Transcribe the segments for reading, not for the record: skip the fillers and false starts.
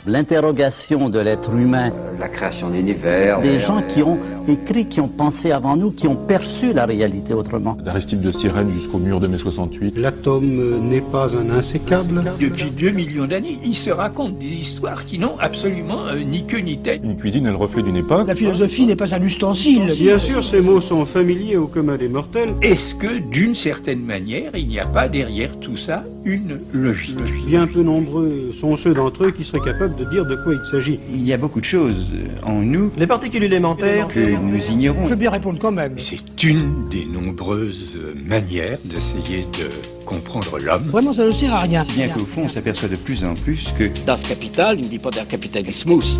L'interrogation de l'être humain. La création d'univers. Des gens qui ont écrit, qui ont pensé avant nous, qui ont perçu la réalité autrement. D'Aristide de Cyrène jusqu'au mur de mai 68. L'atome n'est pas un insécable. Depuis 2 millions d'années, ils se racontent des histoires qui n'ont absolument ni queue ni tête. Une cuisine est le reflet d'une époque. La philosophie n'est pas un ustensile. Bien sûr, ces mots sont familiers au commun des mortels. Est-ce que, d'une certaine manière, il n'y a pas derrière tout ça une logique? Bien peu nombreux sont ceux d'entre eux qui seraient capables de dire de quoi il s'agit. Il y a beaucoup de choses en nous, les particules élémentaires, que nous ignorons. Je veux bien répondre quand même. C'est une des nombreuses manières d'essayer de comprendre l'homme. Vraiment, ça ne sert à rien. Bien qu'au fond, on s'aperçoit de plus en plus que Das Kapital, il ne dit pas der Kapitalismus.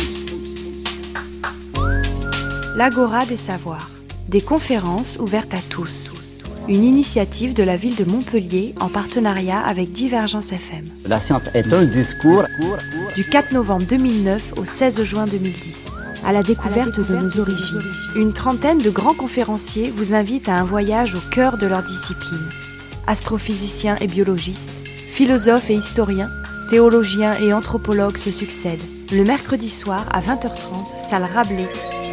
L'Agora des savoirs, des conférences ouvertes à tous. Une initiative de la ville de Montpellier en partenariat avec Divergence FM. La science est un discours. Du 4 novembre 2009 au 16 juin 2010. À la découverte de nos origines. Une trentaine de grands conférenciers vous invitent à un voyage au cœur de leur discipline. Astrophysiciens et biologistes, philosophes et historiens, théologiens et anthropologues se succèdent. Le mercredi soir à 20h30, salle Rabelais.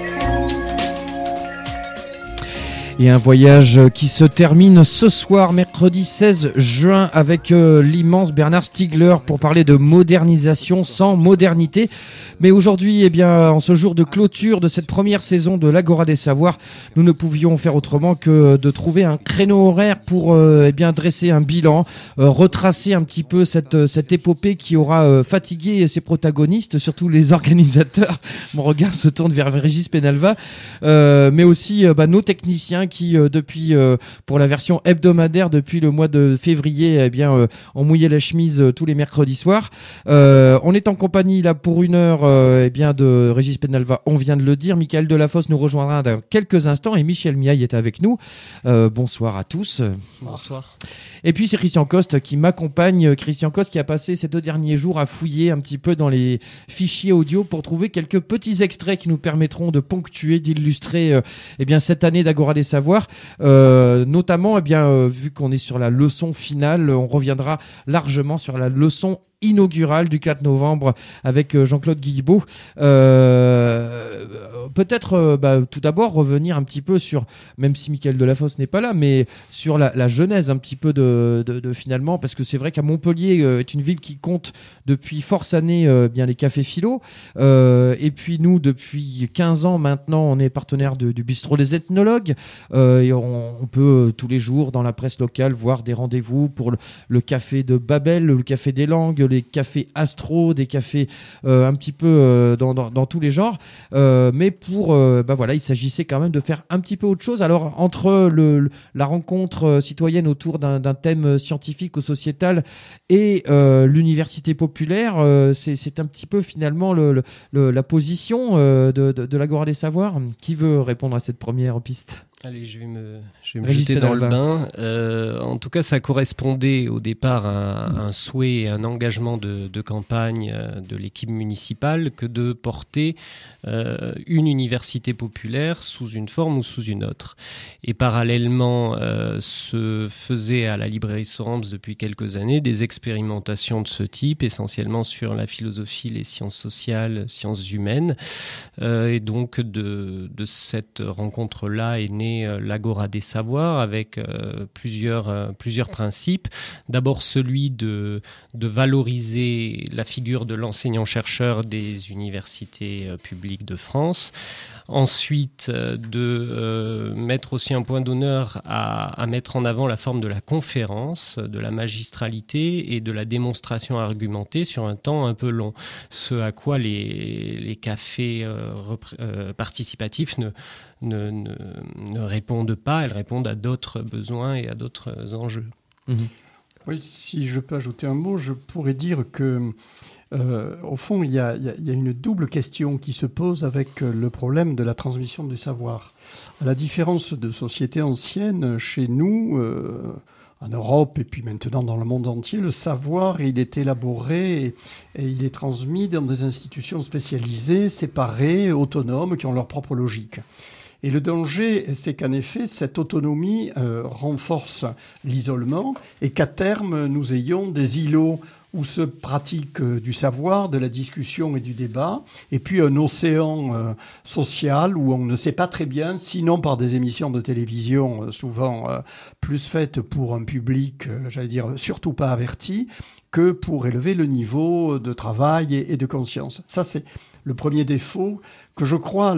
Et un voyage qui se termine ce soir, mercredi 16 juin, avec l'immense Bernard Stiegler pour parler de modernisation sans modernité. Mais aujourd'hui, eh bien, en ce jour de clôture de cette première saison de l'Agora des Savoirs, nous ne pouvions faire autrement que de trouver un créneau horaire pour eh bien, dresser un bilan, retracer un petit peu cette épopée qui aura fatigué ses protagonistes, surtout les organisateurs. Mon regard se tourne vers Régis Penalva, mais aussi nos techniciens qui depuis pour la version hebdomadaire depuis le mois de février eh bien ont mouillé la chemise tous les mercredis soirs. On est en compagnie là pour une heure eh bien de Régis Penalva, on vient de le dire. Michael Delafosse nous rejoindra dans quelques instants et Michel Miaille est avec nous. Bonsoir à tous. Bonsoir. Et puis c'est Christian Coste qui m'accompagne. Christian Coste qui a passé ces 2 derniers jours à fouiller un petit peu dans les fichiers audio pour trouver quelques petits extraits qui nous permettront de ponctuer, d'illustrer eh bien cette année d'Agora des Savoirs. Notamment, eh bien, vu qu'on est sur la leçon finale, on reviendra largement sur la leçon inaugurale du 4 novembre avec Jean-Claude Guilbeault. Peut-être tout d'abord revenir un petit peu sur, même si Michael Delafosse n'est pas là, mais sur la genèse un petit peu de finalement, parce que c'est vrai qu'à Montpellier est une ville qui compte depuis force années bien les cafés philo, et puis nous depuis 15 ans maintenant on est partenaire du bistrot des ethnologues, et on peut tous les jours dans la presse locale voir des rendez-vous pour le café de Babel, le café des langues, les cafés astro, des cafés un petit peu dans tous les genres, mais pour voilà, il s'agissait quand même de faire un petit peu autre chose. Alors entre la rencontre citoyenne autour d'un thème scientifique ou sociétal et l'université populaire, c'est un petit peu finalement la position de l'Agora des Savoirs. Qui veut répondre à cette première piste ? Allez, je vais me jeter dans le bain. En tout cas, ça correspondait au départ à un souhait et un engagement de campagne de l'équipe municipale que de porter une université populaire sous une forme ou sous une autre. Et parallèlement, se faisaient à la librairie Sorams depuis quelques années des expérimentations de ce type, essentiellement sur la philosophie, les sciences sociales, sciences humaines. Et donc, de cette rencontre-là est née l'Agora des Savoirs avec plusieurs principes. D'abord celui de valoriser la figure de l'enseignant-chercheur des universités publiques de France. Ensuite, de mettre aussi un point d'honneur à mettre en avant la forme de la conférence, de la magistralité et de la démonstration argumentée sur un temps un peu long. Ce à quoi les cafés participatifs ne répondent pas, elles répondent à d'autres besoins et à d'autres enjeux. Mmh. Oui, si je peux ajouter un mot, je pourrais dire que au fond, il y a une double question qui se pose avec le problème de la transmission du savoir. À la différence de sociétés anciennes, chez nous, en Europe et puis maintenant dans le monde entier, le savoir, il est élaboré et il est transmis dans des institutions spécialisées, séparées, autonomes, qui ont leur propre logique. Et le danger, c'est qu'en effet, cette autonomie renforce l'isolement et qu'à terme, nous ayons des îlots où se pratique du savoir, de la discussion et du débat, et puis un océan social où on ne sait pas très bien, sinon par des émissions de télévision souvent plus faites pour un public, surtout pas averti, que pour élever le niveau de travail et de conscience. Ça, c'est le premier défaut que je crois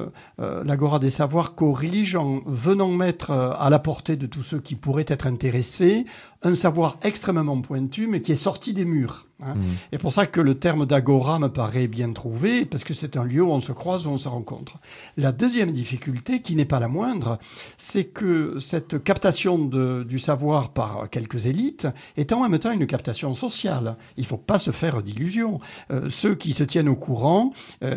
l'Agora des Savoirs corrige en venant mettre à la portée de tous ceux qui pourraient être intéressés un savoir extrêmement pointu, mais qui est sorti des murs. Et pour ça que le terme d'agora me paraît bien trouvé, parce que c'est un lieu où on se croise, où on se rencontre. La deuxième difficulté, qui n'est pas la moindre, c'est que cette captation du savoir par quelques élites est en même temps une captation sociale. Il ne faut pas se faire d'illusions. Ceux qui se tiennent au courant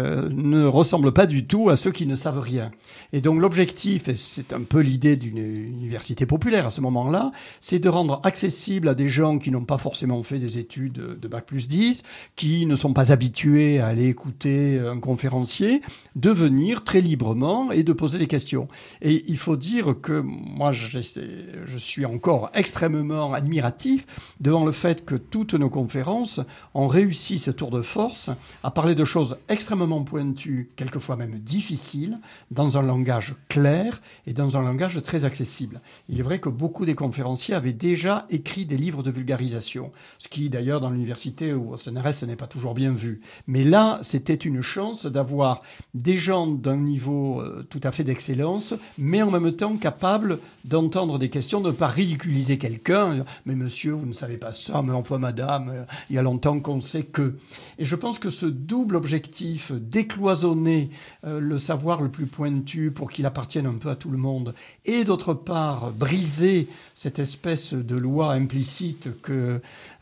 ne ressemblent pas du tout à ceux qui ne savent rien. Et donc l'objectif, et c'est un peu l'idée d'une université populaire à ce moment-là, c'est de rendre accessible à des gens qui n'ont pas forcément fait des études de Bac plus 10, qui ne sont pas habitués à aller écouter un conférencier, de venir très librement et de poser des questions. Et il faut dire que moi, je suis encore extrêmement admiratif devant le fait que toutes nos conférences ont réussi ce tour de force à parler de choses extrêmement pointues, quelquefois même difficiles, dans un langage clair et dans un langage très accessible. Il est vrai que beaucoup des conférenciers avaient déjà écrit des livres de vulgarisation, ce qui d'ailleurs dans l'université ou au CNRS ce n'est pas toujours bien vu. Mais là, c'était une chance d'avoir des gens d'un niveau tout à fait d'excellence, mais en même temps capables d'entendre des questions, de ne pas ridiculiser quelqu'un. Mais monsieur, vous ne savez pas ça, mais enfin madame, il y a longtemps qu'on sait que... Et je pense que ce double objectif, décloisonner le savoir le plus pointu pour qu'il appartienne un peu à tout le monde, et d'autre part briser cette espèce de loi implicite que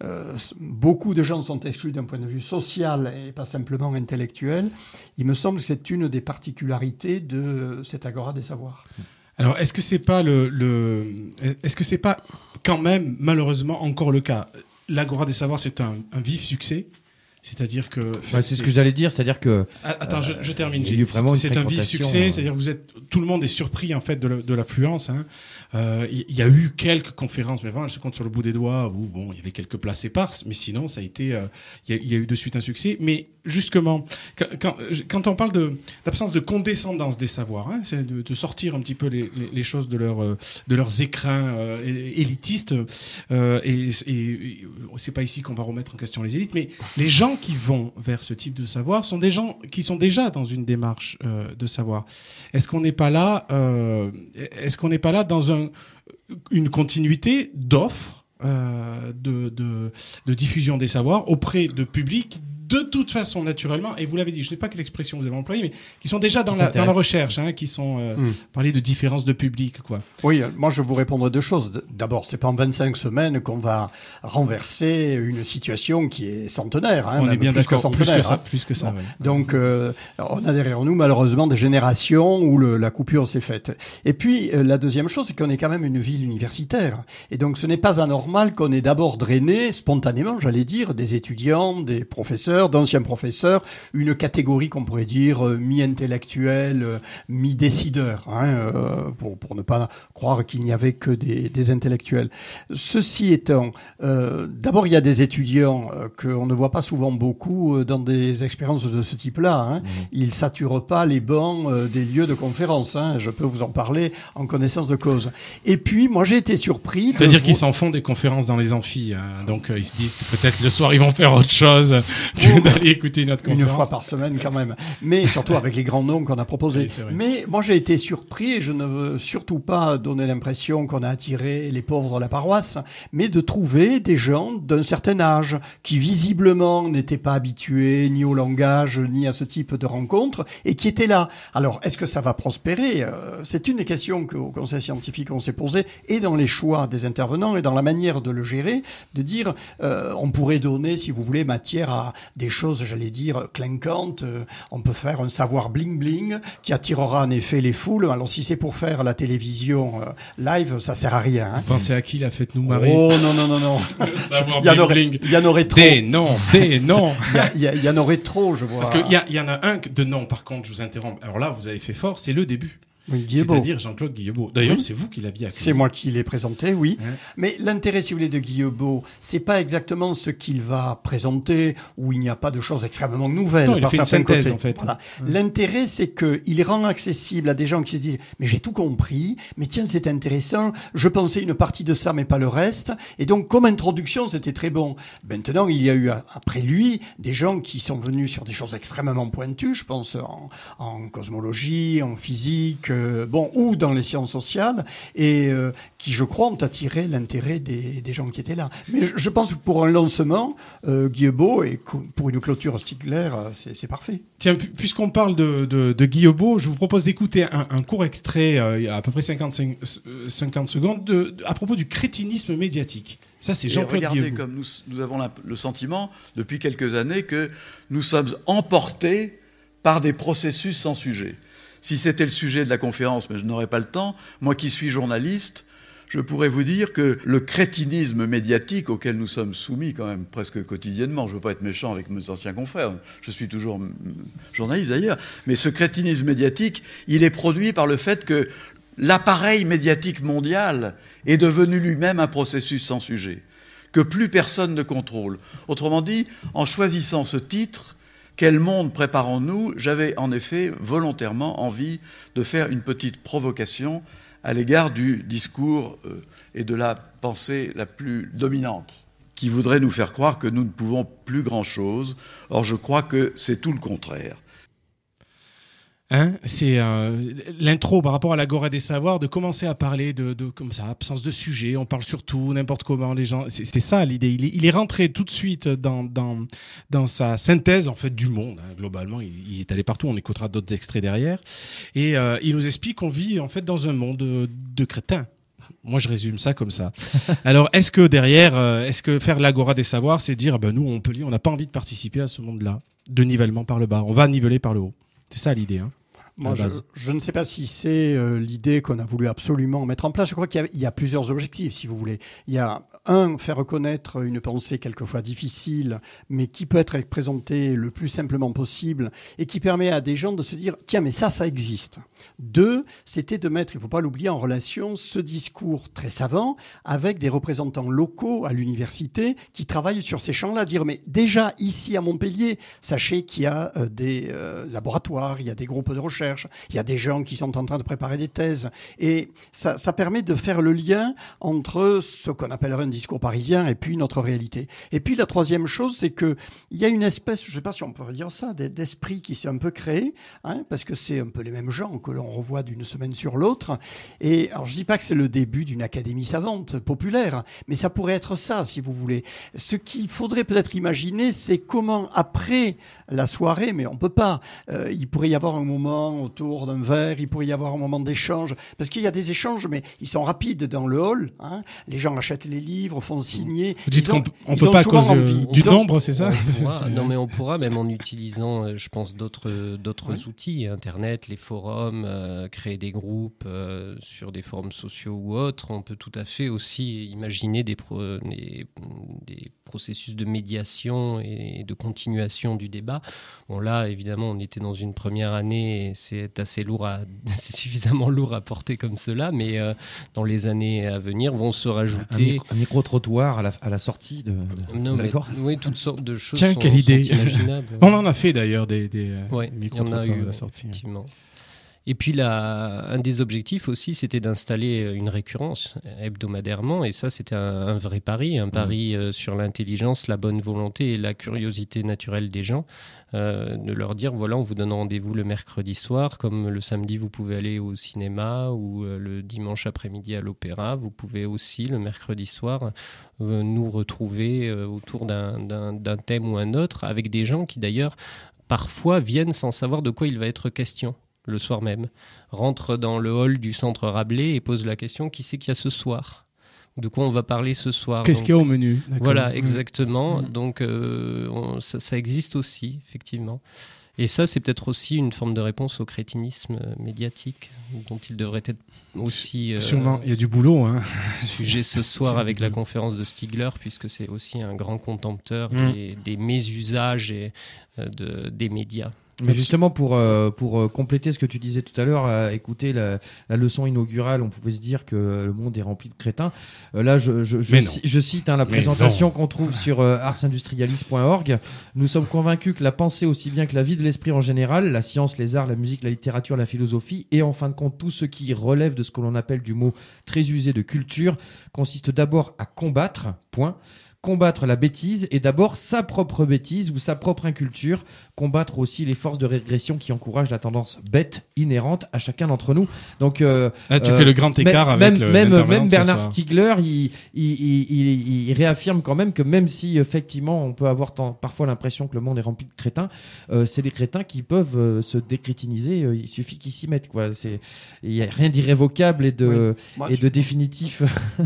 beaucoup de gens sont exclus d'un point de vue social et pas simplement intellectuel, il me semble que c'est une des particularités de cette Agora des Savoirs. Alors, est-ce que c'est pas est-ce que c'est pas quand même malheureusement encore le cas? L'Agora des Savoirs, c'est un vif succès. C'est-à-dire que... c'est ce que j'allais dire, c'est-à-dire que... Attends, je termine. C'est un vif succès, c'est-à-dire que tout le monde est surpris en fait de l'affluence. Il y a eu quelques conférences, mais vraiment, je compte sur le bout des doigts, où bon, il y avait quelques places éparses, mais sinon, ça a été... Il y a eu de suite un succès. Mais justement, quand on parle d'absence de condescendance des savoirs, c'est de sortir un petit peu les choses de leurs écrins élitistes, et c'est pas ici qu'on va remettre en question les élites, mais les gens qui vont vers ce type de savoir sont des gens qui sont déjà dans une démarche de savoir. Est-ce qu'on n'est pas là dans une continuité d'offres de diffusion des savoirs auprès de publics de toute façon, naturellement, et vous l'avez dit, je ne sais pas quelle expression vous avez employée, mais qui sont déjà dans la recherche, qui sont parler de différence de public, quoi. Oui, moi je vous répondrai deux choses. D'abord, c'est pas en 25 semaines qu'on va renverser une situation qui est centenaire. On est bien d'accord, plus que ça. Bon. Oui. Donc, on a derrière nous malheureusement des générations où la coupure s'est faite. Et puis, la deuxième chose, c'est qu'on est quand même une ville universitaire. Et donc, ce n'est pas anormal qu'on ait d'abord drainé, spontanément, j'allais dire, des étudiants, des professeurs, d'anciens professeurs, une catégorie qu'on pourrait dire mi-intellectuelle, mi-décideur, pour ne pas croire qu'il n'y avait que des intellectuels. Ceci étant, d'abord il y a des étudiants qu'on ne voit pas souvent beaucoup dans des expériences de ce type-là. Ils saturent pas les bancs des lieux de conférence. Je peux vous en parler en connaissance de cause. Et puis moi j'ai été surpris. C'est-à-dire qu'ils s'en font des conférences dans les amphis, donc ils se disent que peut-être le soir ils vont faire autre chose que d'aller écouter une autre conférence. Une fois par semaine quand même. Mais surtout avec les grands noms qu'on a proposés. Oui, mais moi j'ai été surpris, et je ne veux surtout pas donner l'impression qu'on a attiré les pauvres de la paroisse, mais de trouver des gens d'un certain âge qui visiblement n'étaient pas habitués ni au langage ni à ce type de rencontres et qui étaient là. Alors est-ce que ça va prospérer? C'est une des questions qu'au Conseil scientifique on s'est posé, et dans les choix des intervenants et dans la manière de le gérer, de dire on pourrait donner, si vous voulez, matière à des choses, j'allais dire, clinquantes. On peut faire un savoir bling-bling qui attirera en effet les foules. Alors si c'est pour faire la télévision live, ça sert à rien. Vous pensez à qui la fête-nous marrer? Oh non. Le savoir bling-bling. Il y en aurait trop. Des noms. Il y en aurait trop, je vois. Parce qu'il y en a un de nom, par contre, je vous interromps. Alors là, vous avez fait fort, c'est le début. Oui, Guillebaud. C'est-à-dire Jean-Claude Guillebaud. D'ailleurs, c'est vous qui l'aviez accueilli. C'est moi qui l'ai présenté, oui. Mais l'intérêt, si vous voulez, de Guillebaud, c'est pas exactement ce qu'il va présenter, où il n'y a pas de choses extrêmement nouvelles. Non, il a fait une synthèse, en fait. Voilà. L'intérêt, c'est qu'il rend accessible à des gens qui se disent « Mais j'ai tout compris, mais tiens, c'est intéressant, je pensais une partie de ça, mais pas le reste. » Et donc, comme introduction, c'était très bon. Maintenant, il y a eu, après lui, des gens qui sont venus sur des choses extrêmement pointues, je pense en cosmologie, en physique, ou dans les sciences sociales, et qui, je crois, ont attiré l'intérêt des gens qui étaient là. Mais je pense que pour un lancement, Guillebaud, et pour une clôture Stigler, c'est parfait. Tiens, puisqu'on parle de Guillebaud, je vous propose d'écouter un court extrait, à peu près 50 secondes, à propos du crétinisme médiatique. Ça, c'est Jean-Claude Guillebaud. Regardez comme nous avons le sentiment, depuis quelques années, que nous sommes emportés par des processus sans sujet. Si c'était le sujet de la conférence, mais je n'aurais pas le temps, moi qui suis journaliste, je pourrais vous dire que le crétinisme médiatique auquel nous sommes soumis quand même presque quotidiennement, je ne veux pas être méchant avec mes anciens confrères, je suis toujours journaliste d'ailleurs, mais ce crétinisme médiatique, il est produit par le fait que l'appareil médiatique mondial est devenu lui-même un processus sans sujet, que plus personne ne contrôle. Autrement dit, en choisissant ce titre, quel monde préparons-nous ? J'avais en effet volontairement envie de faire une petite provocation à l'égard du discours et de la pensée la plus dominante, qui voudrait nous faire croire que nous ne pouvons plus grand-chose. Or, je crois que c'est tout le contraire. C'est l'intro par rapport à l'Agora des savoirs, de commencer à parler de comme ça, absence de sujet, on parle sur tout, n'importe comment, les gens, c'est ça l'idée. Il est rentré tout de suite dans sa synthèse en fait du monde, globalement, il est allé partout, on écoutera d'autres extraits derrière, et il nous explique qu'on vit en fait dans un monde de crétins. Moi, je résume ça comme ça. Alors, est-ce que derrière, faire l'Agora des savoirs, c'est dire, nous, on peut lire, on n'a pas envie de participer à ce monde-là, de nivellement par le bas, on va niveler par le haut. C'est ça l'idée, Moi, je ne sais pas si c'est l'idée qu'on a voulu absolument mettre en place. Je crois qu'il y a plusieurs objectifs, si vous voulez. Il y a faire reconnaître une pensée quelquefois difficile, mais qui peut être présentée le plus simplement possible et qui permet à des gens de se dire « Tiens, mais ça existe ». 2, c'était de mettre, il ne faut pas l'oublier, en relation ce discours très savant avec des représentants locaux à l'université qui travaillent sur ces champs-là. Dire « Mais déjà, ici à Montpellier, sachez qu'il y a des laboratoires, il y a des groupes de recherche, il y a des gens qui sont en train de préparer des thèses. » Et ça permet de faire le lien entre ce qu'on appellerait un discours parisien et puis notre réalité. Et puis la troisième chose, c'est qu'il y a une espèce, je ne sais pas si on peut dire ça, d'esprit qui s'est un peu créé, parce que c'est un peu les mêmes gens que l'on revoit d'une semaine sur l'autre. Et alors je ne dis pas que c'est le début d'une académie savante populaire, mais ça pourrait être ça, si vous voulez. Ce qu'il faudrait peut-être imaginer, c'est comment, après la soirée, mais on ne peut pas, il pourrait y avoir un moment autour d'un verre, il pourrait y avoir un moment d'échange, parce qu'il y a des échanges, mais ils sont rapides dans le hall. Les gens achètent les livres, font signer. Vous dites qu'on ne peut pas à cause du nombre, c'est ça? Non, mais on pourra, même en utilisant, je pense, d'autres outils, Internet, les forums, créer des groupes sur des forums sociaux ou autres. On peut tout à fait aussi imaginer des processus de médiation et de continuation du débat. Bon, là, évidemment, on était dans une première année et c'est suffisamment lourd à porter comme cela, mais dans les années à venir vont se rajouter... Un micro-trottoir à la sortie de l'accord. Oui, toutes sortes de choses. Tiens, quelle idée. Imaginables. On en a fait d'ailleurs des micro-trottoirs à la sortie. Effectivement. Et puis un des objectifs aussi, c'était d'installer une récurrence hebdomadairement. Et ça, c'était un vrai pari, sur l'intelligence, la bonne volonté et la curiosité naturelle des gens. De leur dire, voilà, on vous donne rendez-vous le mercredi soir, comme le samedi, vous pouvez aller au cinéma ou le dimanche après-midi à l'opéra. Vous pouvez aussi, le mercredi soir, nous retrouver autour d'un thème ou un autre, avec des gens qui, d'ailleurs, parfois viennent sans savoir de quoi il va être question. Le soir même, rentre dans le hall du centre Rabelais et pose la question, qui c'est qu'il y a ce soir ? De quoi on va parler ce soir ? Qu'est-ce qu'il y a au menu ? Voilà, exactement. Donc ça existe aussi, effectivement. Et ça, c'est peut-être aussi une forme de réponse au crétinisme médiatique, dont il devrait être aussi... Sûrement, il y a du boulot. Sujet ce soir avec la conférence de Stigler, puisque c'est aussi un grand contempteur des mésusages et des médias. Mais justement, pour compléter ce que tu disais tout à l'heure, écouter la leçon inaugurale, on pouvait se dire que le monde est rempli de crétins. Là, je cite la présentation qu'on trouve sur artsindustrialis.org. Nous sommes convaincus que la pensée, aussi bien que la vie de l'esprit en général, la science, les arts, la musique, la littérature, la philosophie, et en fin de compte tout ce qui relève de ce que l'on appelle du mot très usé de culture, consiste d'abord à combattre, combattre la bêtise et d'abord sa propre bêtise ou sa propre inculture, combattre aussi les forces de régression qui encouragent la tendance bête inhérente à chacun d'entre nous. Donc, tu fais le grand écart avec même Bernard Stiegler, il réaffirme quand même que même si effectivement on peut avoir parfois l'impression que le monde est rempli de crétins, c'est des crétins qui peuvent se décrétiniser. Il suffit qu'ils s'y mettent, quoi. Il n'y a rien d'irrévocable et de définitif.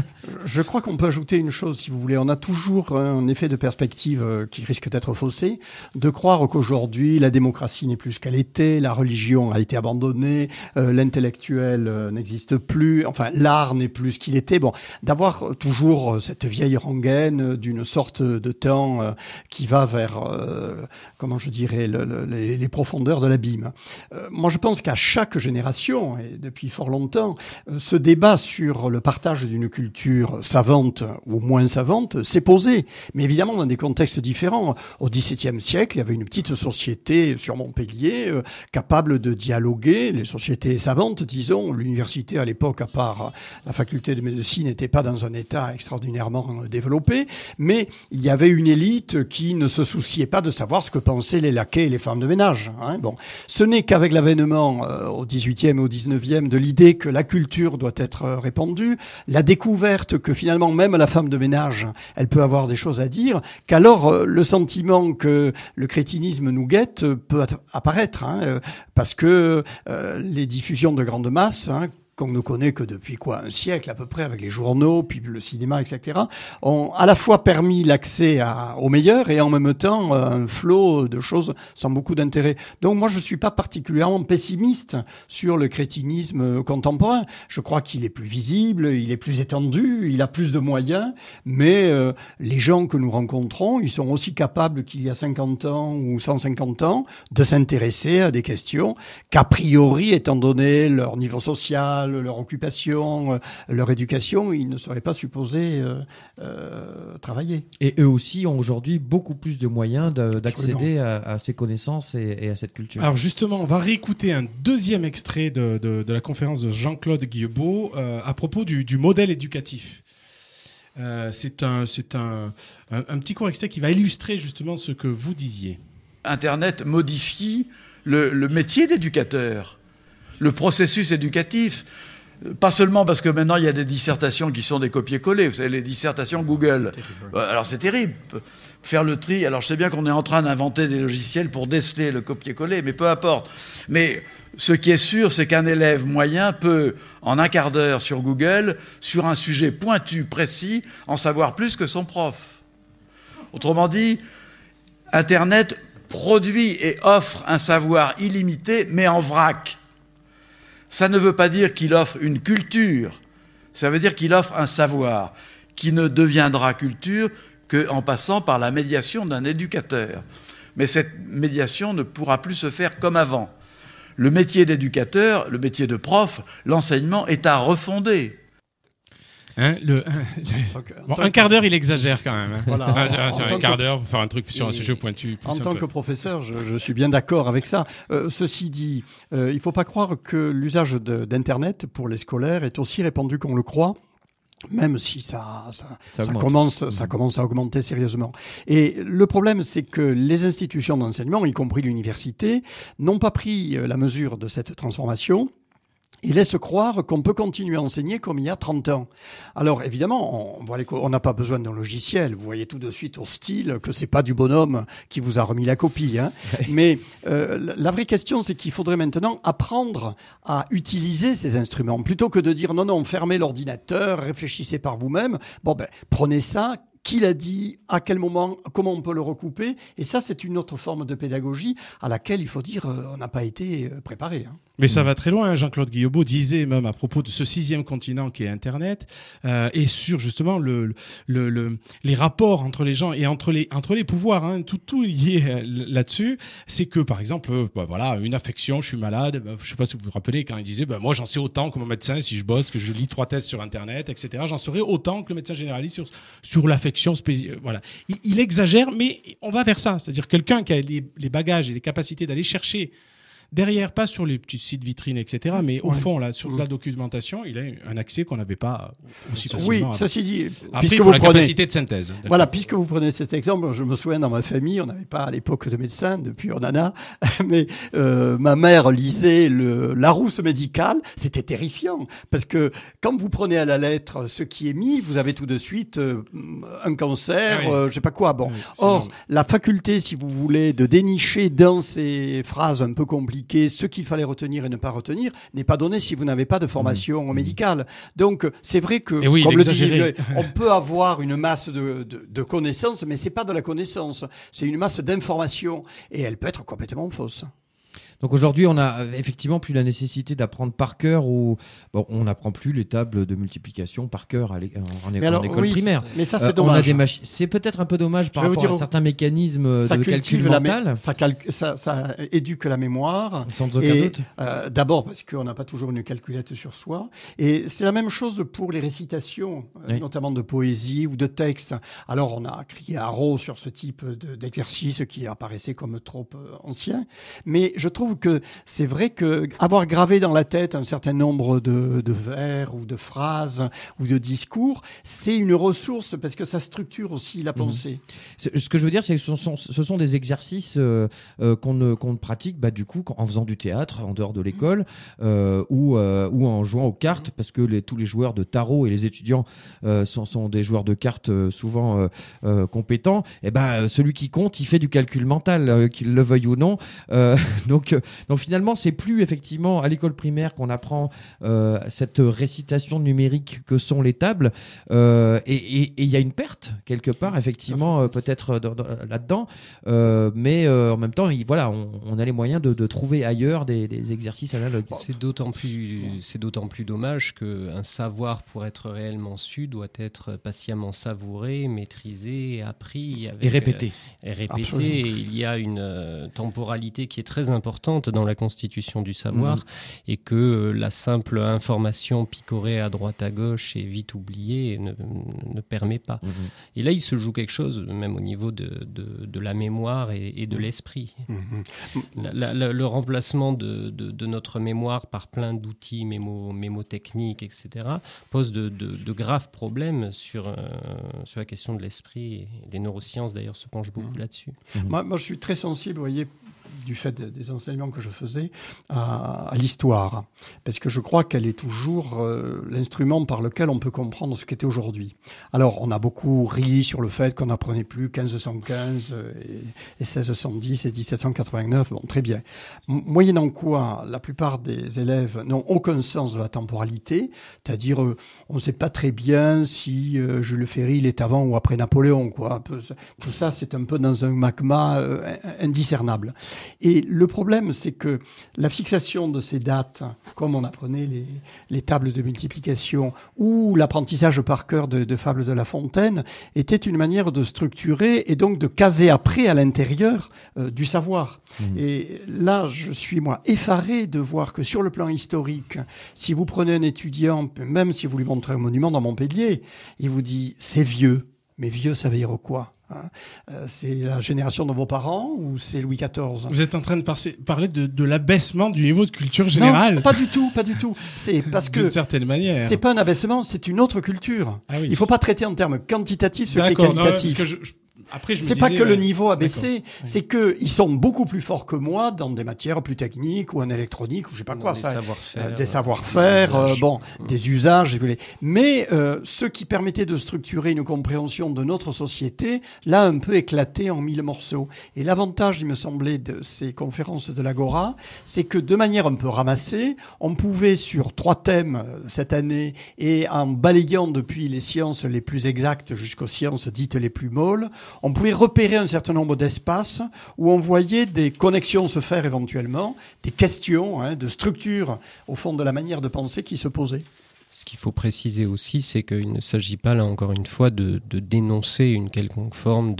Je crois qu'on peut ajouter une chose, si vous voulez. On a toujours un effet de perspective qui risque d'être faussé, de croire qu'aujourd'hui la démocratie n'est plus ce qu'elle était, la religion a été abandonnée, l'intellectuel n'existe plus, enfin l'art n'est plus ce qu'il était. Bon, d'avoir toujours cette vieille rengaine d'une sorte de temps qui va vers, comment je dirais, les profondeurs de l'abîme. Moi, je pense qu'à chaque génération, et depuis fort longtemps, ce débat sur le partage d'une culture savante ou moins savante s'est posé, mais évidemment dans des contextes différents. Au XVIIe siècle, il y avait une petite société sur Montpellier capable de dialoguer, les sociétés savantes, disons. L'université à l'époque, à part la faculté de médecine, n'était pas dans un état extraordinairement développé, mais il y avait une élite qui ne se souciait pas de savoir ce que pensaient les laquais et les femmes de ménage. Bon, ce n'est qu'avec l'avènement au XVIIIe et au XIXe de l'idée que la culture doit être répandue, la découverte que finalement même la femme de ménage, elle peut avoir des choses à dire, qu'alors le sentiment que le crétinisme nous guette peut apparaître, parce que les diffusions de grandes masses, qu'on ne connaît que depuis un siècle à peu près, avec les journaux, puis le cinéma, etc., ont à la fois permis l'accès au meilleur et en même temps un flot de choses sans beaucoup d'intérêt. Donc moi, je suis pas particulièrement pessimiste sur le crétinisme contemporain. Je crois qu'il est plus visible, il est plus étendu, il a plus de moyens, mais les gens que nous rencontrons, ils sont aussi capables qu'il y a 50 ans ou 150 ans de s'intéresser à des questions qu'a priori, étant donné leur niveau social, leur occupation, leur éducation, ils ne seraient pas supposés travailler. Et eux aussi ont aujourd'hui beaucoup plus de moyens d'accéder à ces connaissances et à cette culture. Alors justement, on va réécouter un deuxième extrait de la conférence de Jean-Claude Guillebaud à propos du modèle éducatif. C'est un petit court extrait qui va illustrer justement ce que vous disiez. Internet modifie le métier d'éducateur, le processus éducatif. Pas seulement parce que maintenant il y a des dissertations qui sont des copier-coller, vous savez, les dissertations Google. Alors c'est terrible. Faire le tri, alors je sais bien qu'on est en train d'inventer des logiciels pour déceler le copier-coller, mais peu importe. Mais ce qui est sûr, c'est qu'un élève moyen peut, en un quart d'heure sur Google, sur un sujet pointu, précis, en savoir plus que son prof. Autrement dit, Internet produit et offre un savoir illimité, mais en vrac. Ça ne veut pas dire qu'il offre une culture, ça veut dire qu'il offre un savoir qui ne deviendra culture qu'en passant par la médiation d'un éducateur. Mais cette médiation ne pourra plus se faire comme avant. Le métier d'éducateur, le métier de prof, l'enseignement est à refonder. Un quart d'heure, il exagère quand même. Voilà. Un quart d'heure pour faire un truc sur un sujet pointu. En tant que professeur, je suis bien d'accord avec ça. Ceci dit, il ne faut pas croire que l'usage d'Internet pour les scolaires est aussi répandu qu'on le croit. Même si ça commence à augmenter sérieusement. Et le problème, c'est que les institutions d'enseignement, y compris l'université, n'ont pas pris la mesure de cette transformation. Il laisse croire qu'on peut continuer à enseigner comme il y a 30 ans. Alors évidemment, on n'a pas besoin d'un logiciel. Vous voyez tout de suite au style que c'est pas du bonhomme qui vous a remis la copie. Mais la vraie question, c'est qu'il faudrait maintenant apprendre à utiliser ces instruments. Plutôt que de dire non, fermez l'ordinateur, réfléchissez par vous-même. Prenez ça, qui l'a dit, à quel moment, comment on peut le recouper. Et ça, c'est une autre forme de pédagogie à laquelle, il faut dire, on n'a pas été préparé. Mais ça va très loin. Jean-Claude Guillebaud disait même à propos de ce 6e continent qui est Internet, et sur justement les rapports entre les gens et entre les pouvoirs, tout lié là-dessus. C'est que, par exemple, voilà, une affection, je suis malade, je sais pas si vous vous rappelez quand il disait, moi j'en sais autant que mon médecin si je bosse, que je lis 3 thèses sur Internet, etc. J'en saurais autant que le médecin généraliste sur l'affection voilà. Il exagère, mais on va vers ça. C'est-à-dire quelqu'un qui a les bagages et les capacités d'aller chercher derrière, pas sur les petits sites vitrines, etc., mais au fond, là, sur de la documentation, il a un accès qu'on n'avait pas aussi facilement. Oui, ceci dit, après, il faut la capacité de synthèse. Voilà, puisque vous prenez cet exemple, je me souviens dans ma famille, on n'avait pas à l'époque de médecin, depuis on en a, mais ma mère lisait le Larousse médical, c'était terrifiant, parce que quand vous prenez à la lettre ce qui est mis, vous avez tout de suite un cancer, je sais pas quoi. Bon, or, la faculté, si vous voulez, de dénicher dans ces phrases un peu compliquées ce qu'il fallait retenir et ne pas retenir n'est pas donné si vous n'avez pas de formation médicale. Donc c'est vrai que, comme le dit, on peut avoir une masse de connaissances, mais c'est pas de la connaissance, c'est une masse d'informations et elle peut être complètement fausse. Donc aujourd'hui, on a effectivement plus la nécessité d'apprendre par cœur ou on n'apprend plus les tables de multiplication par cœur en école primaire. Mais ça, c'est dommage. C'est peut-être un peu dommage par rapport à certains mécanismes de calcul mental. Ça éduque la mémoire. Sans aucun doute. D'abord parce qu'on n'a pas toujours une calculette sur soi. Et c'est la même chose pour les récitations, notamment de poésie ou de texte. Alors on a crié haro sur ce type d'exercice qui apparaissait comme trop ancien. Mais je trouve que c'est vrai que avoir gravé dans la tête un certain nombre de vers ou de phrases ou de discours, c'est une ressource parce que ça structure aussi la pensée. Ce que je veux dire, c'est que ce sont des exercices qu'on ne pratique du coup en faisant du théâtre en dehors de l'école ou en jouant aux cartes, parce que tous les joueurs de tarot et les étudiants sont des joueurs de cartes souvent compétents. Et celui qui compte, il fait du calcul mental, qu'il le veuille ou non. Donc finalement, c'est plus effectivement à l'école primaire qu'on apprend cette récitation numérique que sont les tables, et il y a une perte quelque part effectivement peut-être là-dedans, mais en même temps, on a les moyens de trouver ailleurs des exercices analogues. C'est d'autant plus dommage qu'un savoir, pour être réellement su, doit être patiemment savouré, maîtrisé, appris et répété. Et il y a une temporalité qui est très importante dans la constitution du savoir, et que la simple information picorée à droite à gauche et vite oubliée ne permet pas. Et là, il se joue quelque chose, même au niveau de la mémoire et de l'esprit. Le remplacement de notre mémoire par plein d'outils mémotechniques, etc., pose de graves problèmes sur la question de l'esprit. Et les neurosciences, d'ailleurs, se penchent beaucoup là-dessus. Moi, je suis très sensible, vous voyez, du fait des enseignements que je faisais à l'histoire, parce que je crois qu'elle est toujours l'instrument par lequel on peut comprendre ce qu'était aujourd'hui. Alors, on a beaucoup ri sur le fait qu'on n'apprenait plus 1515 et 1610 et 1789, bon, très bien. Moyennant quoi, la plupart des élèves n'ont aucun sens de la temporalité, c'est-à-dire on ne sait pas très bien si Jules Ferry il est avant ou après Napoléon, quoi. Tout ça, c'est un peu dans un magma indiscernable. Et le problème, c'est que la fixation de ces dates, comme on apprenait les tables de multiplication ou l'apprentissage par cœur de Fables de La Fontaine, était une manière de structurer et donc de caser après à l'intérieur du savoir. Et là, je suis, moi, effaré de voir que sur le plan historique, si vous prenez un étudiant, même si vous lui montrez un monument dans Montpellier, il vous dit « c'est vieux ». Mais vieux, ça veut dire quoi ? C'est la génération de vos parents ou c'est Louis XIV? Vous êtes en train de parler de l'abaissement du niveau de culture générale? Non, pas du tout. C'est parce que d'une certaine manière, c'est pas un abaissement, c'est une autre culture. Il faut pas traiter en termes quantitatifs ce qui est qualitatif. Après, c'est pas que le niveau a baissé, c'est que ils sont beaucoup plus forts que moi dans des matières plus techniques ou en électronique ou je sais pas quoi, ça, des savoir-faire, des usages. Mais ce qui permettait de structurer une compréhension de notre société, l'a un peu éclaté en mille morceaux. Et l'avantage, il me semblait, de ces conférences de l'Agora, c'est que de manière un peu ramassée, on pouvait sur 3 thèmes cette année et en balayant depuis les sciences les plus exactes jusqu'aux sciences dites les plus molles, on pouvait repérer un certain nombre d'espaces où on voyait des connexions se faire éventuellement, des questions de structure au fond de la manière de penser qui se posaient. Ce qu'il faut préciser aussi, c'est qu'il ne s'agit pas, là encore une fois, de dénoncer une quelconque forme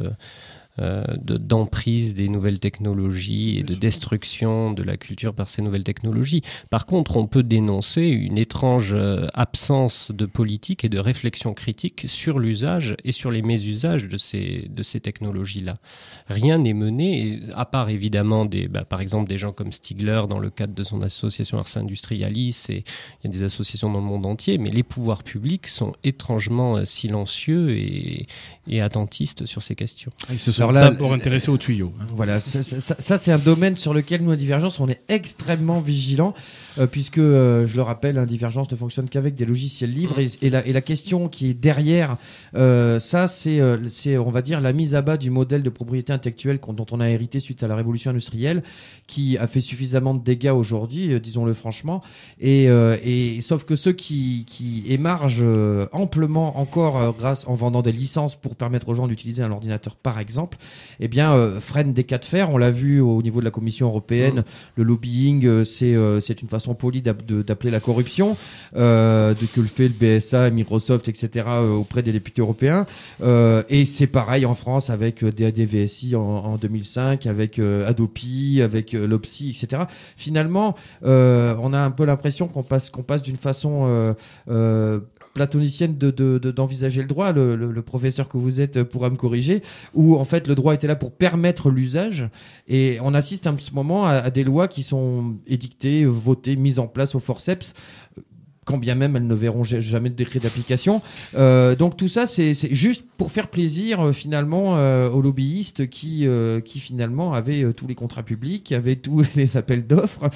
d'emprise des nouvelles technologies et de destruction de la culture par ces nouvelles technologies. Par contre, on peut dénoncer une étrange absence de politique et de réflexion critique sur l'usage et sur les mésusages de ces technologies-là. Rien n'est mené, à part évidemment par exemple des gens comme Stigler dans le cadre de son association Ars Industrialis, et il y a des associations dans le monde entier, mais les pouvoirs publics sont étrangement silencieux et attentistes sur ces questions. Ils se sont d'abord intéressés aux tuyaux. Voilà, ça c'est un domaine sur lequel nous à Divergence on est extrêmement vigilants puisque je le rappelle, Divergence ne fonctionne qu'avec des logiciels libres et la question qui est derrière ça c'est on va dire la mise à bas du modèle de propriété intellectuelle dont on a hérité suite à la révolution industrielle qui a fait suffisamment de dégâts aujourd'hui, disons-le franchement, et sauf que ceux qui émargent amplement encore grâce en vendant des licences pour permettre aux gens d'utiliser un ordinateur par exemple, freinent des cas de fer. On l'a vu au niveau de la Commission européenne, le lobbying, c'est une façon polie d'appeler la corruption, que le fait le BSA, Microsoft, etc. Auprès des députés européens. Et c'est pareil en France avec DADVSI en 2005, avec Adopi, avec l'OPSI, etc. Finalement, on a un peu l'impression qu'on passe d'une façon platonicienne d'envisager le droit, le professeur que vous êtes pourra me corriger, où en fait le droit était là pour permettre l'usage, et on assiste en ce moment à des lois qui sont édictées, votées, mises en place au forceps, quand bien même elles ne verront jamais de décret d'application. Donc tout ça, c'est juste pour faire plaisir finalement aux lobbyistes qui finalement avaient tous les contrats publics, qui avaient tous les appels d'offres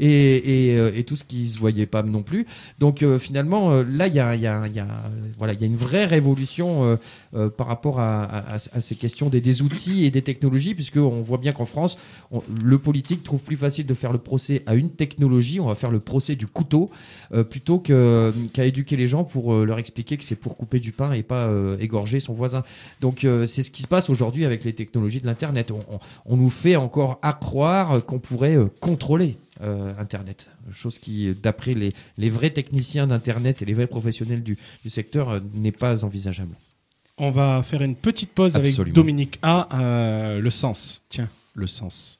et tout ce qui se voyait pas non plus. Donc finalement, là, il y a une vraie révolution par rapport à ces questions des outils et des technologies, puisqu'on voit bien qu'en France, le politique trouve plus facile de faire le procès à une technologie. On va faire le procès du couteau plutôt qu'à éduquer les gens pour leur expliquer que c'est pour couper du pain et pas égorger son voisin. Donc c'est ce qui se passe aujourd'hui avec les technologies de l'Internet. On nous fait encore accroire qu'on pourrait contrôler Internet, chose qui, d'après les vrais techniciens d'Internet et les vrais professionnels du secteur, n'est pas envisageable. On va faire une petite pause. Absolument. Avec Dominique A. Le sens. Tiens, le sens.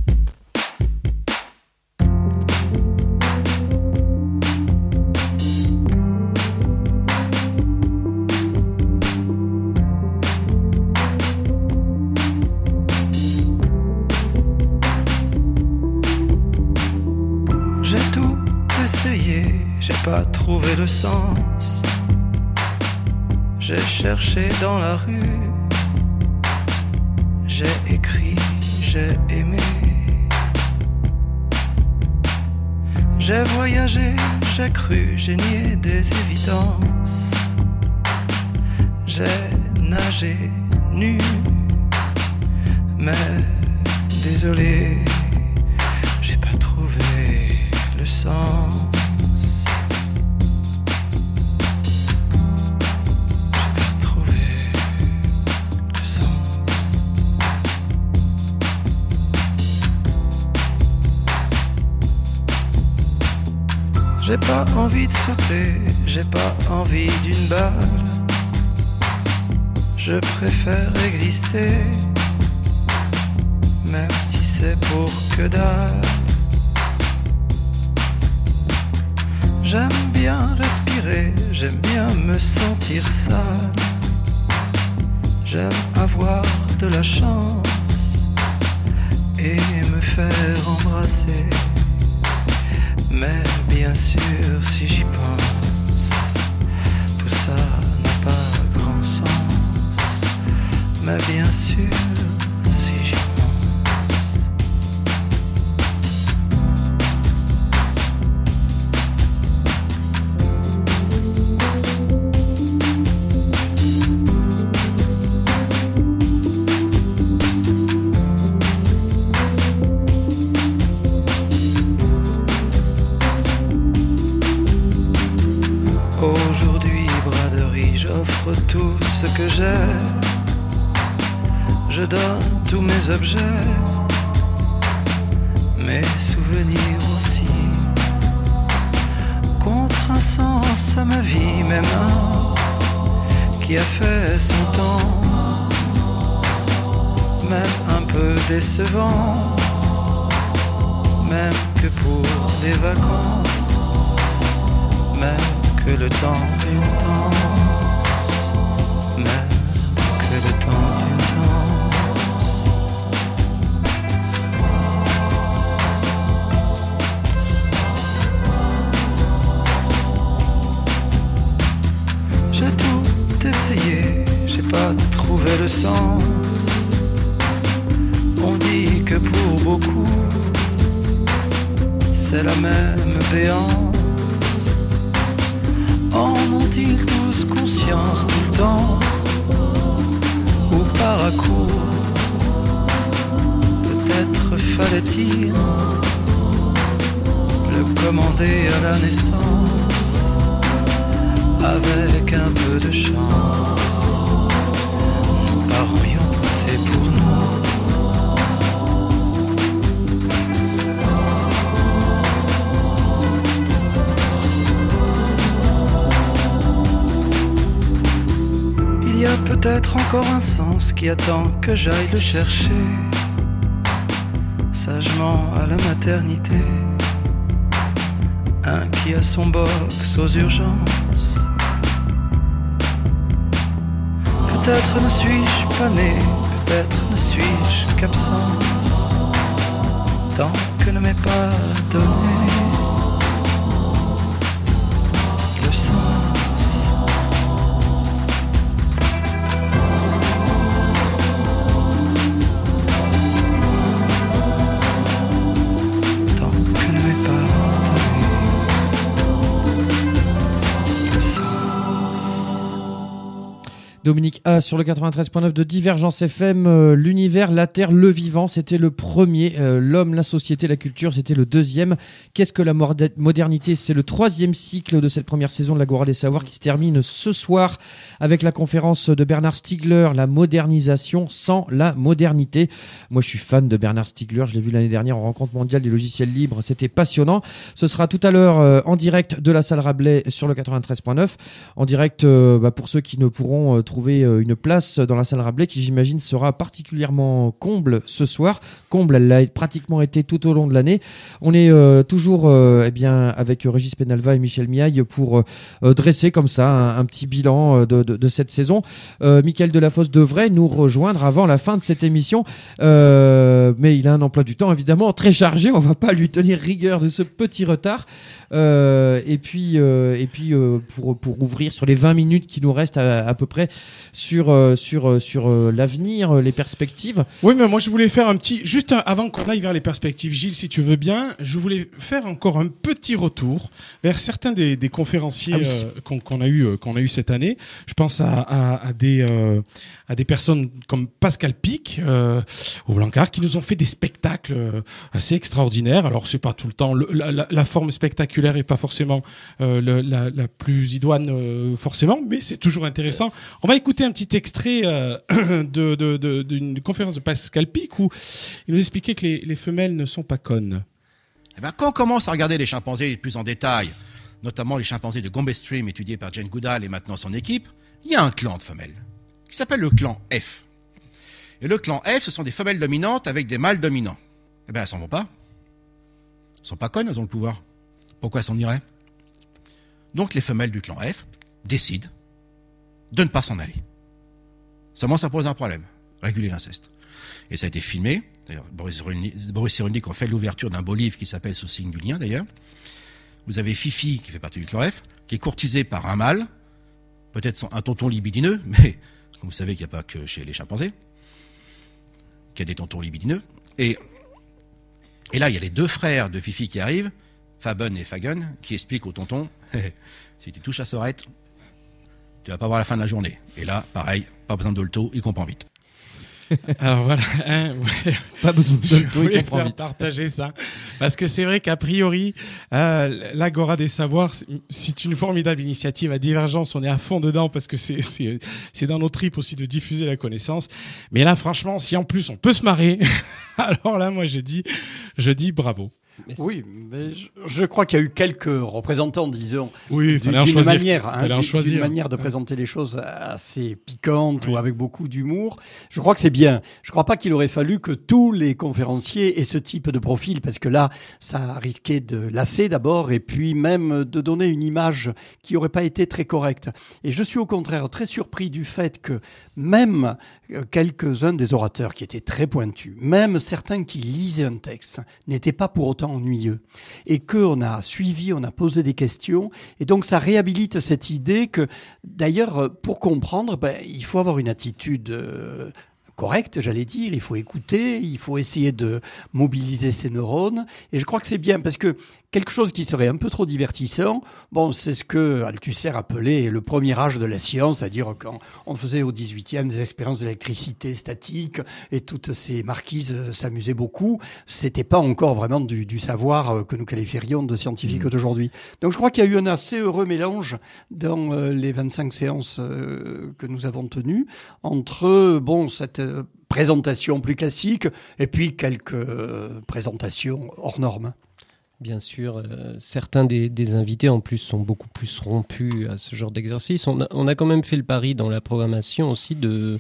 J'ai pas trouvé le sens. J'ai cherché dans la rue. J'ai écrit, j'ai aimé. J'ai voyagé, j'ai cru, j'ai nié des évidences. J'ai nagé nu. Mais désolé, j'ai pas trouvé le sens. J'ai pas envie de sauter, j'ai pas envie d'une balle. Je préfère exister, même si c'est pour que dalle. J'aime bien respirer, j'aime bien me sentir sale. J'aime avoir de la chance et me faire embrasser. Mais bien sûr, si j'y pense, tout ça n'a pas grand sens. mais bien sûr, si j'y Aujourd'hui, braderie, j'offre tout ce que j'ai. Je donne tous mes objets, mes souvenirs aussi. Contre un sens à ma vie, même un qui a fait son temps. Même un peu décevant, même que pour des vacances, même que le temps d'une danse, même que le temps d'une danse. J'ai tout essayé, j'ai pas trouvé le sens. On dit que pour beaucoup, c'est la même béance. En ont-ils tous conscience tout le temps, ou par à coup? Peut-être fallait-il le commander à la naissance. Avec un peu de chance, nous parions c'est pour nous. Il y a peut-être encore un sens qui attend que j'aille le chercher sagement à la maternité. Un qui a son box aux urgences. Peut-être ne suis-je pas né, peut-être ne suis-je qu'absence. Tant que ne m'est pas donné le sens. Dominique A sur le 93.9 de Divergence FM, l'univers, la terre, le vivant, c'était le premier, l'homme, la société, la culture, c'était le deuxième. Qu'est-ce que la modernité? C'est le troisième cycle de cette première saison de l'Agora des Savoirs qui se termine ce soir avec la conférence de Bernard Stiegler, la modernisation sans la modernité. Moi je suis fan de Bernard Stiegler, je l'ai vu l'année dernière en rencontre mondiale des logiciels libres, c'était passionnant. Ce sera tout à l'heure en direct de la salle Rabelais sur le 93.9, en direct pour ceux qui ne pourront trouver une place dans la salle Rabelais qui j'imagine sera particulièrement comble ce soir. Comble, elle l'a pratiquement été tout au long de l'année. On est toujours avec Régis Penalva et Michel Miaille pour dresser comme ça un petit bilan de cette saison. Mickaël Delafosse devrait nous rejoindre avant la fin de cette émission, mais il a un emploi du temps évidemment très chargé, on va pas lui tenir rigueur de ce petit retard. Et puis pour ouvrir sur les 20 minutes qui nous restent à peu près sur l'avenir, les perspectives. Oui, mais moi je voulais faire juste avant qu'on aille vers les perspectives, Gilles, si tu veux bien, je voulais faire encore un petit retour vers certains des conférenciers qu'on a eu cette année. Je pense à des personnes comme Pascal Pic au Blancard qui nous ont fait des spectacles assez extraordinaires. Alors c'est pas tout le temps la forme spectaculaire est pas forcément la plus idoine forcément, mais c'est toujours intéressant. On va écouter un petit extrait d'une conférence de Pascal Pic où il nous expliquait que les femelles ne sont pas connes. Quand on commence à regarder les chimpanzés plus en détail, notamment les chimpanzés de Gombe Stream étudiés par Jane Goodall et maintenant son équipe, il y a un clan de femelles qui s'appelle le clan F. Et le clan F, ce sont des femelles dominantes avec des mâles dominants. Elles s'en vont pas. Elles sont pas connes, elles ont le pouvoir. Pourquoi elles s'en iraient? Donc les femelles du clan F décident de ne pas s'en aller. Seulement ça pose un problème, réguler l'inceste. Et ça a été filmé, d'ailleurs Boris Cyrulnik a fait l'ouverture d'un beau livre qui s'appelle Sous signe du lien d'ailleurs. Vous avez Fifi qui fait partie du clan F, qui est courtisée par un mâle, peut-être un tonton libidineux, mais Vous savez qu'il n'y a pas que chez les chimpanzés, qu'il y a des tontons libidineux. Et là, il y a les 2 frères de Fifi qui arrivent, Faben et Fagen, qui expliquent au tonton, si tu touches à Sorette, tu vas pas voir la fin de la journée. Et là, pareil, pas besoin de Dolto, il comprend vite. Alors voilà, pas besoin de Dolto, il comprend vite. Partager ça, parce que c'est vrai qu'a priori, l'Agora des Savoirs, c'est une formidable initiative. À Divergence, on est à fond dedans parce que c'est dans nos tripes aussi de diffuser la connaissance. Mais là, franchement, si en plus on peut se marrer, alors là, moi je dis bravo. Oui, mais je crois qu'il y a eu quelques représentants, disons, d'une manière de présenter les choses assez piquante ou avec beaucoup d'humour. Je crois que c'est bien. Je ne crois pas qu'il aurait fallu que tous les conférenciers aient ce type de profil, parce que là, ça risquait de lasser d'abord, et puis même de donner une image qui n'aurait pas été très correcte. Et je suis au contraire très surpris du fait que même quelques-uns des orateurs qui étaient très pointus, même certains qui lisaient un texte, n'étaient pas pour autant ennuyeux, et qu'on a suivi, on a posé des questions, et donc ça réhabilite cette idée que, d'ailleurs, pour comprendre, il faut avoir une attitude correcte, j'allais dire, il faut écouter, il faut essayer de mobiliser ses neurones, et je crois que c'est bien, parce que quelque chose qui serait un peu trop divertissant, c'est ce que Althusser appelait le premier âge de la science, c'est-à-dire quand on faisait au 18e des expériences d'électricité statique et toutes ces marquises s'amusaient beaucoup, c'était pas encore vraiment du savoir que nous qualifierions de scientifique d'aujourd'hui. Donc je crois qu'il y a eu un assez heureux mélange dans les 25 séances que nous avons tenues entre cette présentation plus classique et puis quelques présentations hors normes. Bien sûr, certains des invités en plus sont beaucoup plus rompus à ce genre d'exercice. On a quand même fait le pari dans la programmation aussi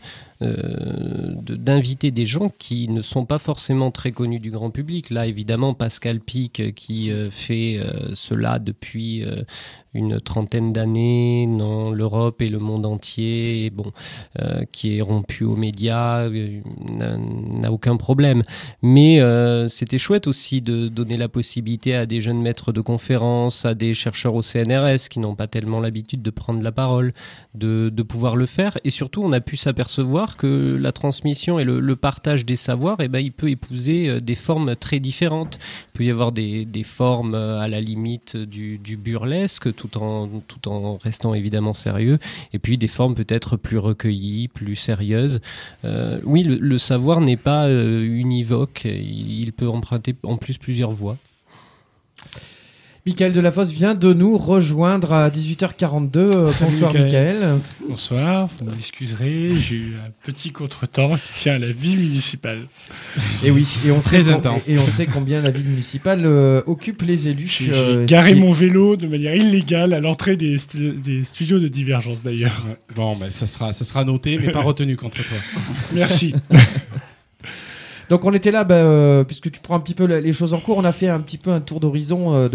d'inviter des gens qui ne sont pas forcément très connus du grand public. Là, évidemment, Pascal Pic qui fait cela depuis une 30aine d'années dans l'Europe et le monde entier, et qui est rompu aux médias, n'a aucun problème. Mais c'était chouette aussi de donner la possibilité à des jeunes maîtres de conférences, à des chercheurs au CNRS qui n'ont pas tellement l'habitude de prendre la parole, de pouvoir le faire. Et surtout, on a pu s'apercevoir que la transmission et le partage des savoirs, il peut épouser des formes très différentes. Il peut y avoir des formes à la limite du burlesque, tout en restant évidemment sérieux, et puis des formes peut-être plus recueillies, plus sérieuses. Oui, le savoir n'est pas univoque, il peut emprunter en plus plusieurs voies. Michael Delafosse vient de nous rejoindre à 18h42. Bonsoir Michael. Bonsoir, vous m'excuserez, j'ai eu un petit contretemps qui tient à la vie municipale. Et oui, et on très sait intense. Et on sait combien la vie municipale occupe les élus. J'ai garé mon vélo de manière illégale à l'entrée des studios de Divergence d'ailleurs. Ouais. Ça sera noté, mais pas retenu contre toi. Merci. Donc on était là, puisque tu prends un petit peu les choses en cours, on a fait un petit peu un tour d'horizon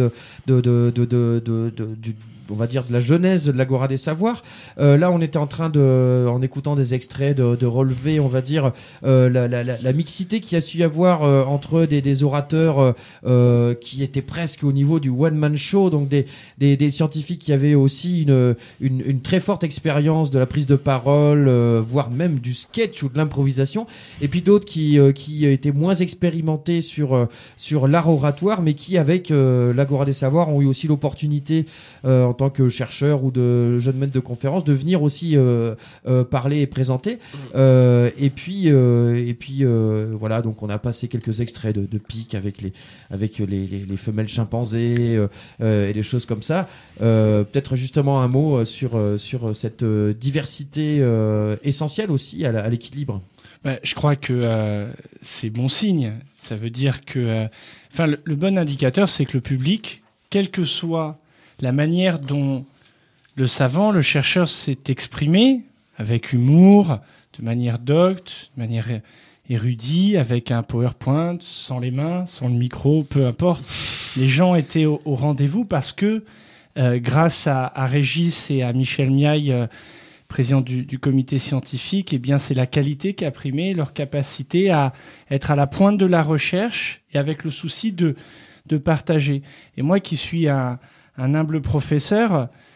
on va dire de la genèse de l'Agora des Savoirs. Là, on était en train en écoutant des extraits, de relever, on va dire, la mixité qu'il y a su y avoir entre des orateurs qui étaient presque au niveau du one-man show, donc des scientifiques qui avaient aussi une très forte expérience de la prise de parole, voire même du sketch ou de l'improvisation, et puis d'autres qui étaient moins expérimentés sur l'art oratoire, mais qui, avec l'Agora des Savoirs, ont eu aussi l'opportunité en tant que chercheurs ou de jeunes maîtres de conférences de venir aussi parler et présenter. Et puis voilà, donc on a passé quelques extraits de pics avec les femelles chimpanzés et des choses comme ça. Peut-être justement un mot sur cette diversité essentielle aussi à l'équilibre. Je crois que c'est bon signe. Ça veut dire que le bon indicateur, c'est que le public, quelle que soit la manière dont le savant, le chercheur s'est exprimé, avec humour, de manière docte, de manière érudite, avec un PowerPoint, sans les mains, sans le micro, peu importe. Les gens étaient au rendez-vous parce que, grâce à Régis et à Michel Miaille, président du comité scientifique, c'est la qualité qui a primé, leur capacité à être à la pointe de la recherche et avec le souci de partager. Et moi qui suis un humble professeur,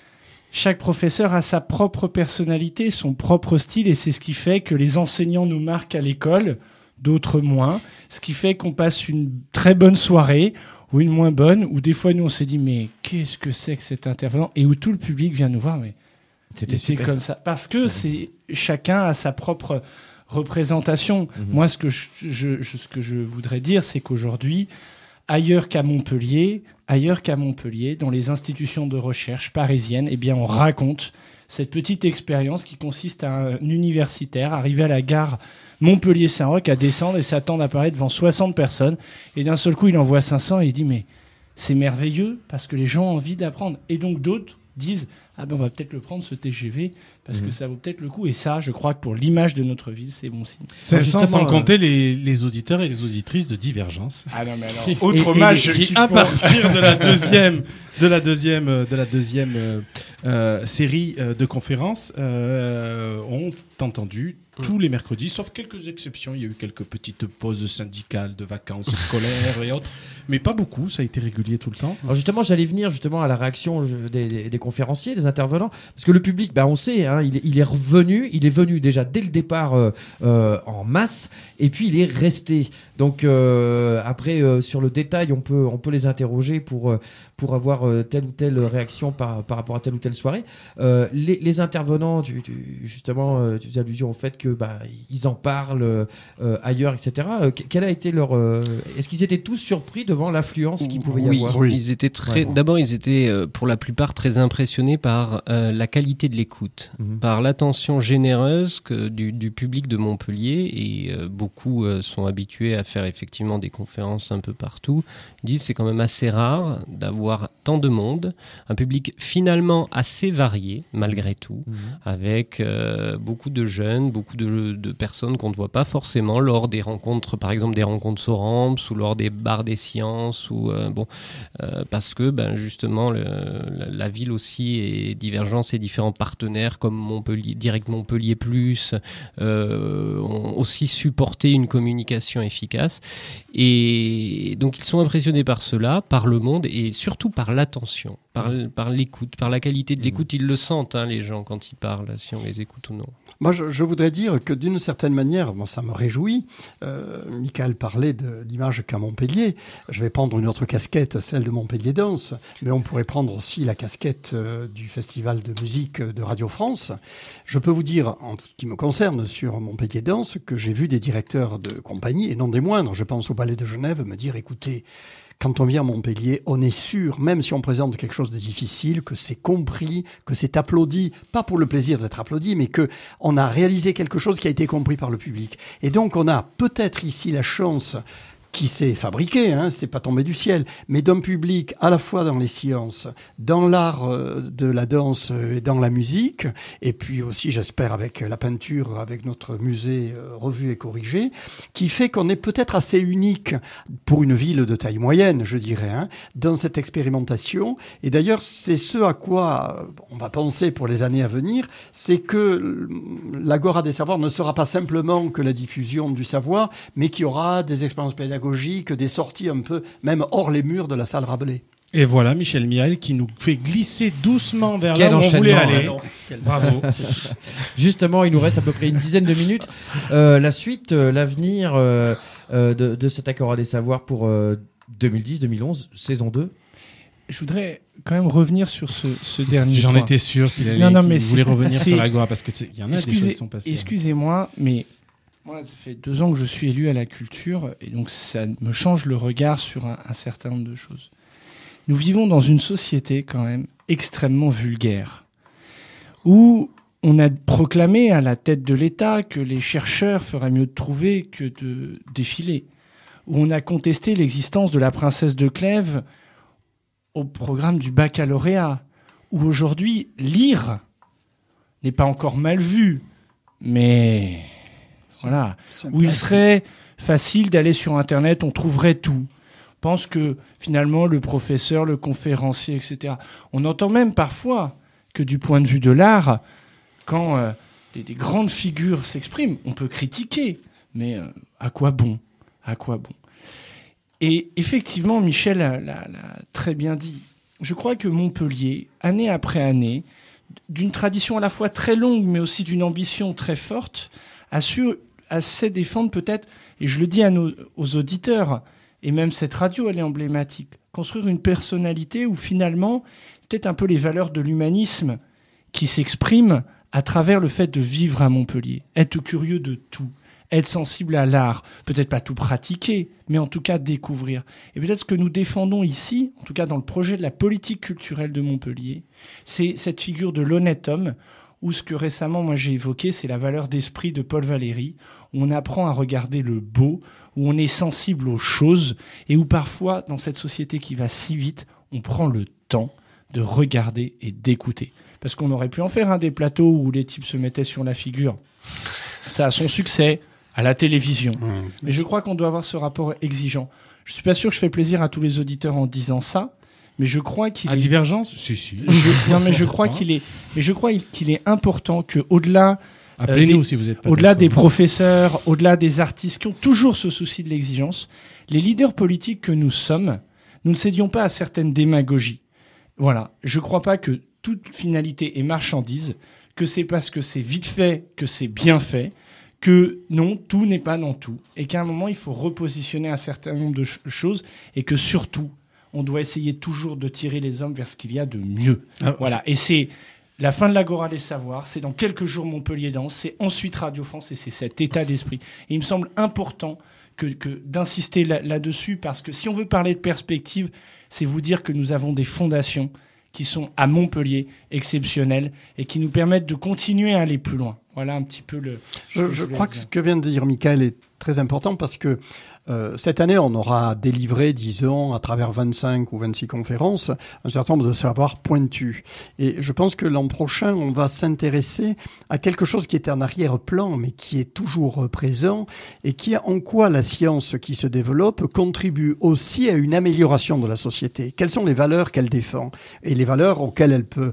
chaque professeur a sa propre personnalité, son propre style, et c'est ce qui fait que les enseignants nous marquent à l'école, d'autres moins. Ce qui fait qu'on passe une très bonne soirée ou une moins bonne, où des fois nous on s'est dit mais qu'est-ce que c'est que cet intervenant, et où tout le public vient nous voir, mais c'est comme ça. Parce que chacun a sa propre représentation. Moi, ce que je voudrais dire, c'est qu'aujourd'hui, ailleurs qu'à Montpellier, dans les institutions de recherche parisiennes, eh bien, on raconte cette petite expérience qui consiste à un universitaire arriver à la gare Montpellier-Saint-Roch, à descendre et s'attendre à parler devant 60 personnes. Et d'un seul coup, il en voit 500 et il dit « Mais c'est merveilleux parce que les gens ont envie d'apprendre. » Et donc d'autres disent « Ah ben on va peut-être le prendre, ce TGV, parce que ça vaut peut-être le coup. » Et ça, je crois que pour l'image de notre ville, c'est bon signe. 500 sans compter les auditeurs et les auditrices de Divergence. Ah non, mais alors, autre hommage qui à partir de la deuxième série de conférences ont entendu tous les mercredis, sauf quelques exceptions. Il y a eu quelques petites pauses syndicales, de vacances scolaires et autres, mais pas beaucoup. Ça a été régulier tout le temps. Alors justement, j'allais venir à la réaction des conférenciers, des intervenants, parce que le public, on sait, hein, il est venu déjà dès le départ en masse, et puis il est resté. Donc après, sur le détail, on peut les interroger pour avoir telle ou telle réaction par rapport à telle ou telle soirée. Les intervenants, justement, tu faisais allusion au fait que ils en parlent ailleurs, etc. Quel a été leur est-ce qu'ils étaient tous surpris devant l'affluence qu'il pouvait y avoir? Oui, ils étaient d'abord, ils étaient pour la plupart très impressionnés par la qualité de l'écoute, par l'attention généreuse du public de Montpellier, et beaucoup sont habitués à faire effectivement des conférences un peu partout. Ils disent c'est quand même assez rare d'avoir tant de monde, un public finalement assez varié malgré tout, avec beaucoup de jeunes, beaucoup de personnes qu'on ne voit pas forcément lors des rencontres, par exemple des rencontres Soramps ou lors des bars des sciences, ou parce que justement la ville aussi et Divergence et différents partenaires comme Montpellier, Direct Montpellier Plus ont aussi supporté une communication efficace, et donc ils sont impressionnés par cela, par le monde, et surtout par l'attention, par l'écoute, par la qualité de l'écoute. Ils le sentent, hein, les gens, quand ils parlent, si on les écoute ou non. Moi, je voudrais dire que d'une certaine manière, ça me réjouit. Michael parlait de l'image qu'a Montpellier. Je vais prendre une autre casquette, celle de Montpellier Danse, mais on pourrait prendre aussi la casquette du Festival de musique de Radio France. Je peux vous dire, en ce qui me concerne, sur Montpellier Danse, que j'ai vu des directeurs de compagnie, et non des moindres, je pense au Ballet de Genève, me dire, écoutez, quand on vient à Montpellier, on est sûr, même si on présente quelque chose de difficile, que c'est compris, que c'est applaudi, pas pour le plaisir d'être applaudi, mais que on a réalisé quelque chose qui a été compris par le public. Et donc, on a peut-être ici la chance qui s'est fabriqué, c'est pas tombé du ciel, mais d'un public à la fois dans les sciences, dans l'art de la danse et dans la musique, et puis aussi, j'espère, avec la peinture, avec notre musée revu et corrigé, qui fait qu'on est peut-être assez unique pour une ville de taille moyenne, je dirais, dans cette expérimentation. Et d'ailleurs, c'est ce à quoi on va penser pour les années à venir, c'est que l'Agora des savoirs ne sera pas simplement que la diffusion du savoir, mais qu'il y aura des expériences pédagogiques, des sorties un peu, même hors les murs de la salle Rabelais. Et voilà Michel Miail qui nous fait glisser doucement vers là où on voulait aller. Bravo. Justement, il nous reste à peu près une dizaine de minutes. La suite, l'avenir de cet Agora des savoirs pour 2010-2011, saison 2. Je voudrais quand même revenir sur ce dernier point. J'en étais sûr qu'il voulait revenir sur l'Agora, parce qu'il y en a des choses qui sont passées. Excusez-moi, mais moi, ça fait 2 ans que je suis élu à la culture, et donc ça me change le regard sur un certain nombre de choses. Nous vivons dans une société quand même extrêmement vulgaire, où on a proclamé à la tête de l'État que les chercheurs feraient mieux de trouver que de défiler, où on a contesté l'existence de la princesse de Clèves au programme du baccalauréat, où aujourd'hui lire n'est pas encore mal vu, mais voilà, où il serait facile d'aller sur Internet, on trouverait tout. On pense que finalement le professeur, le conférencier, etc. On entend même parfois que du point de vue de l'art, quand des grandes figures s'expriment, on peut critiquer, mais à quoi bon ? À quoi bon ? Et effectivement, Michel l'a très bien dit. Je crois que Montpellier, année après année, d'une tradition à la fois très longue, mais aussi d'une ambition très forte, a su assez défendre peut-être, et je le dis aux auditeurs, et même cette radio, elle est emblématique, construire une personnalité où finalement, peut-être un peu les valeurs de l'humanisme qui s'expriment à travers le fait de vivre à Montpellier, être curieux de tout, être sensible à l'art, peut-être pas tout pratiquer, mais en tout cas découvrir. Et peut-être ce que nous défendons ici, en tout cas dans le projet de la politique culturelle de Montpellier, c'est cette figure de l'honnête homme, ou ce que récemment moi j'ai évoqué, c'est la valeur d'esprit de Paul Valéry, où on apprend à regarder le beau, où on est sensible aux choses, et où parfois, dans cette société qui va si vite, on prend le temps de regarder et d'écouter. Parce qu'on aurait pu en faire des plateaux où les types se mettaient sur la figure. Ça a son succès à la télévision. Mais je crois qu'on doit avoir ce rapport exigeant. Je suis pas sûr que je fais plaisir à tous les auditeurs en disant ça, mais je crois qu'il est... À Divergence ? Si. Non, mais je crois qu'il est important que au-delà... Appelez-nous si vous êtes pas au-delà des professeurs, au-delà des artistes qui ont toujours ce souci de l'exigence, les leaders politiques que nous sommes, nous ne cédions pas à certaines démagogies. Voilà. Je crois pas que toute finalité est marchandise, que c'est parce que c'est vite fait que c'est bien fait, que non, tout n'est pas dans tout, et qu'à un moment, il faut repositionner un certain nombre de choses, et que surtout, on doit essayer toujours de tirer les hommes vers ce qu'il y a de mieux. Voilà. Et c'est la fin de l'Agora des Savoirs, c'est dans quelques jours Montpellier Danse, c'est ensuite Radio France, et c'est cet état d'esprit. Et il me semble important que d'insister là-dessus, parce que si on veut parler de perspective, c'est vous dire que nous avons des fondations qui sont à Montpellier exceptionnelles et qui nous permettent de continuer à aller plus loin. Voilà un petit peu le... Je crois que ce que vient de dire Michael est très important parce que cette année, on aura délivré, disons, à travers 25 ou 26 conférences, un certain nombre de savoirs pointus. Et je pense que l'an prochain, on va s'intéresser à quelque chose qui est en arrière-plan, mais qui est toujours présent, et qui est en quoi la science qui se développe contribue aussi à une amélioration de la société. Quelles sont les valeurs qu'elle défend et les valeurs auxquelles elle peut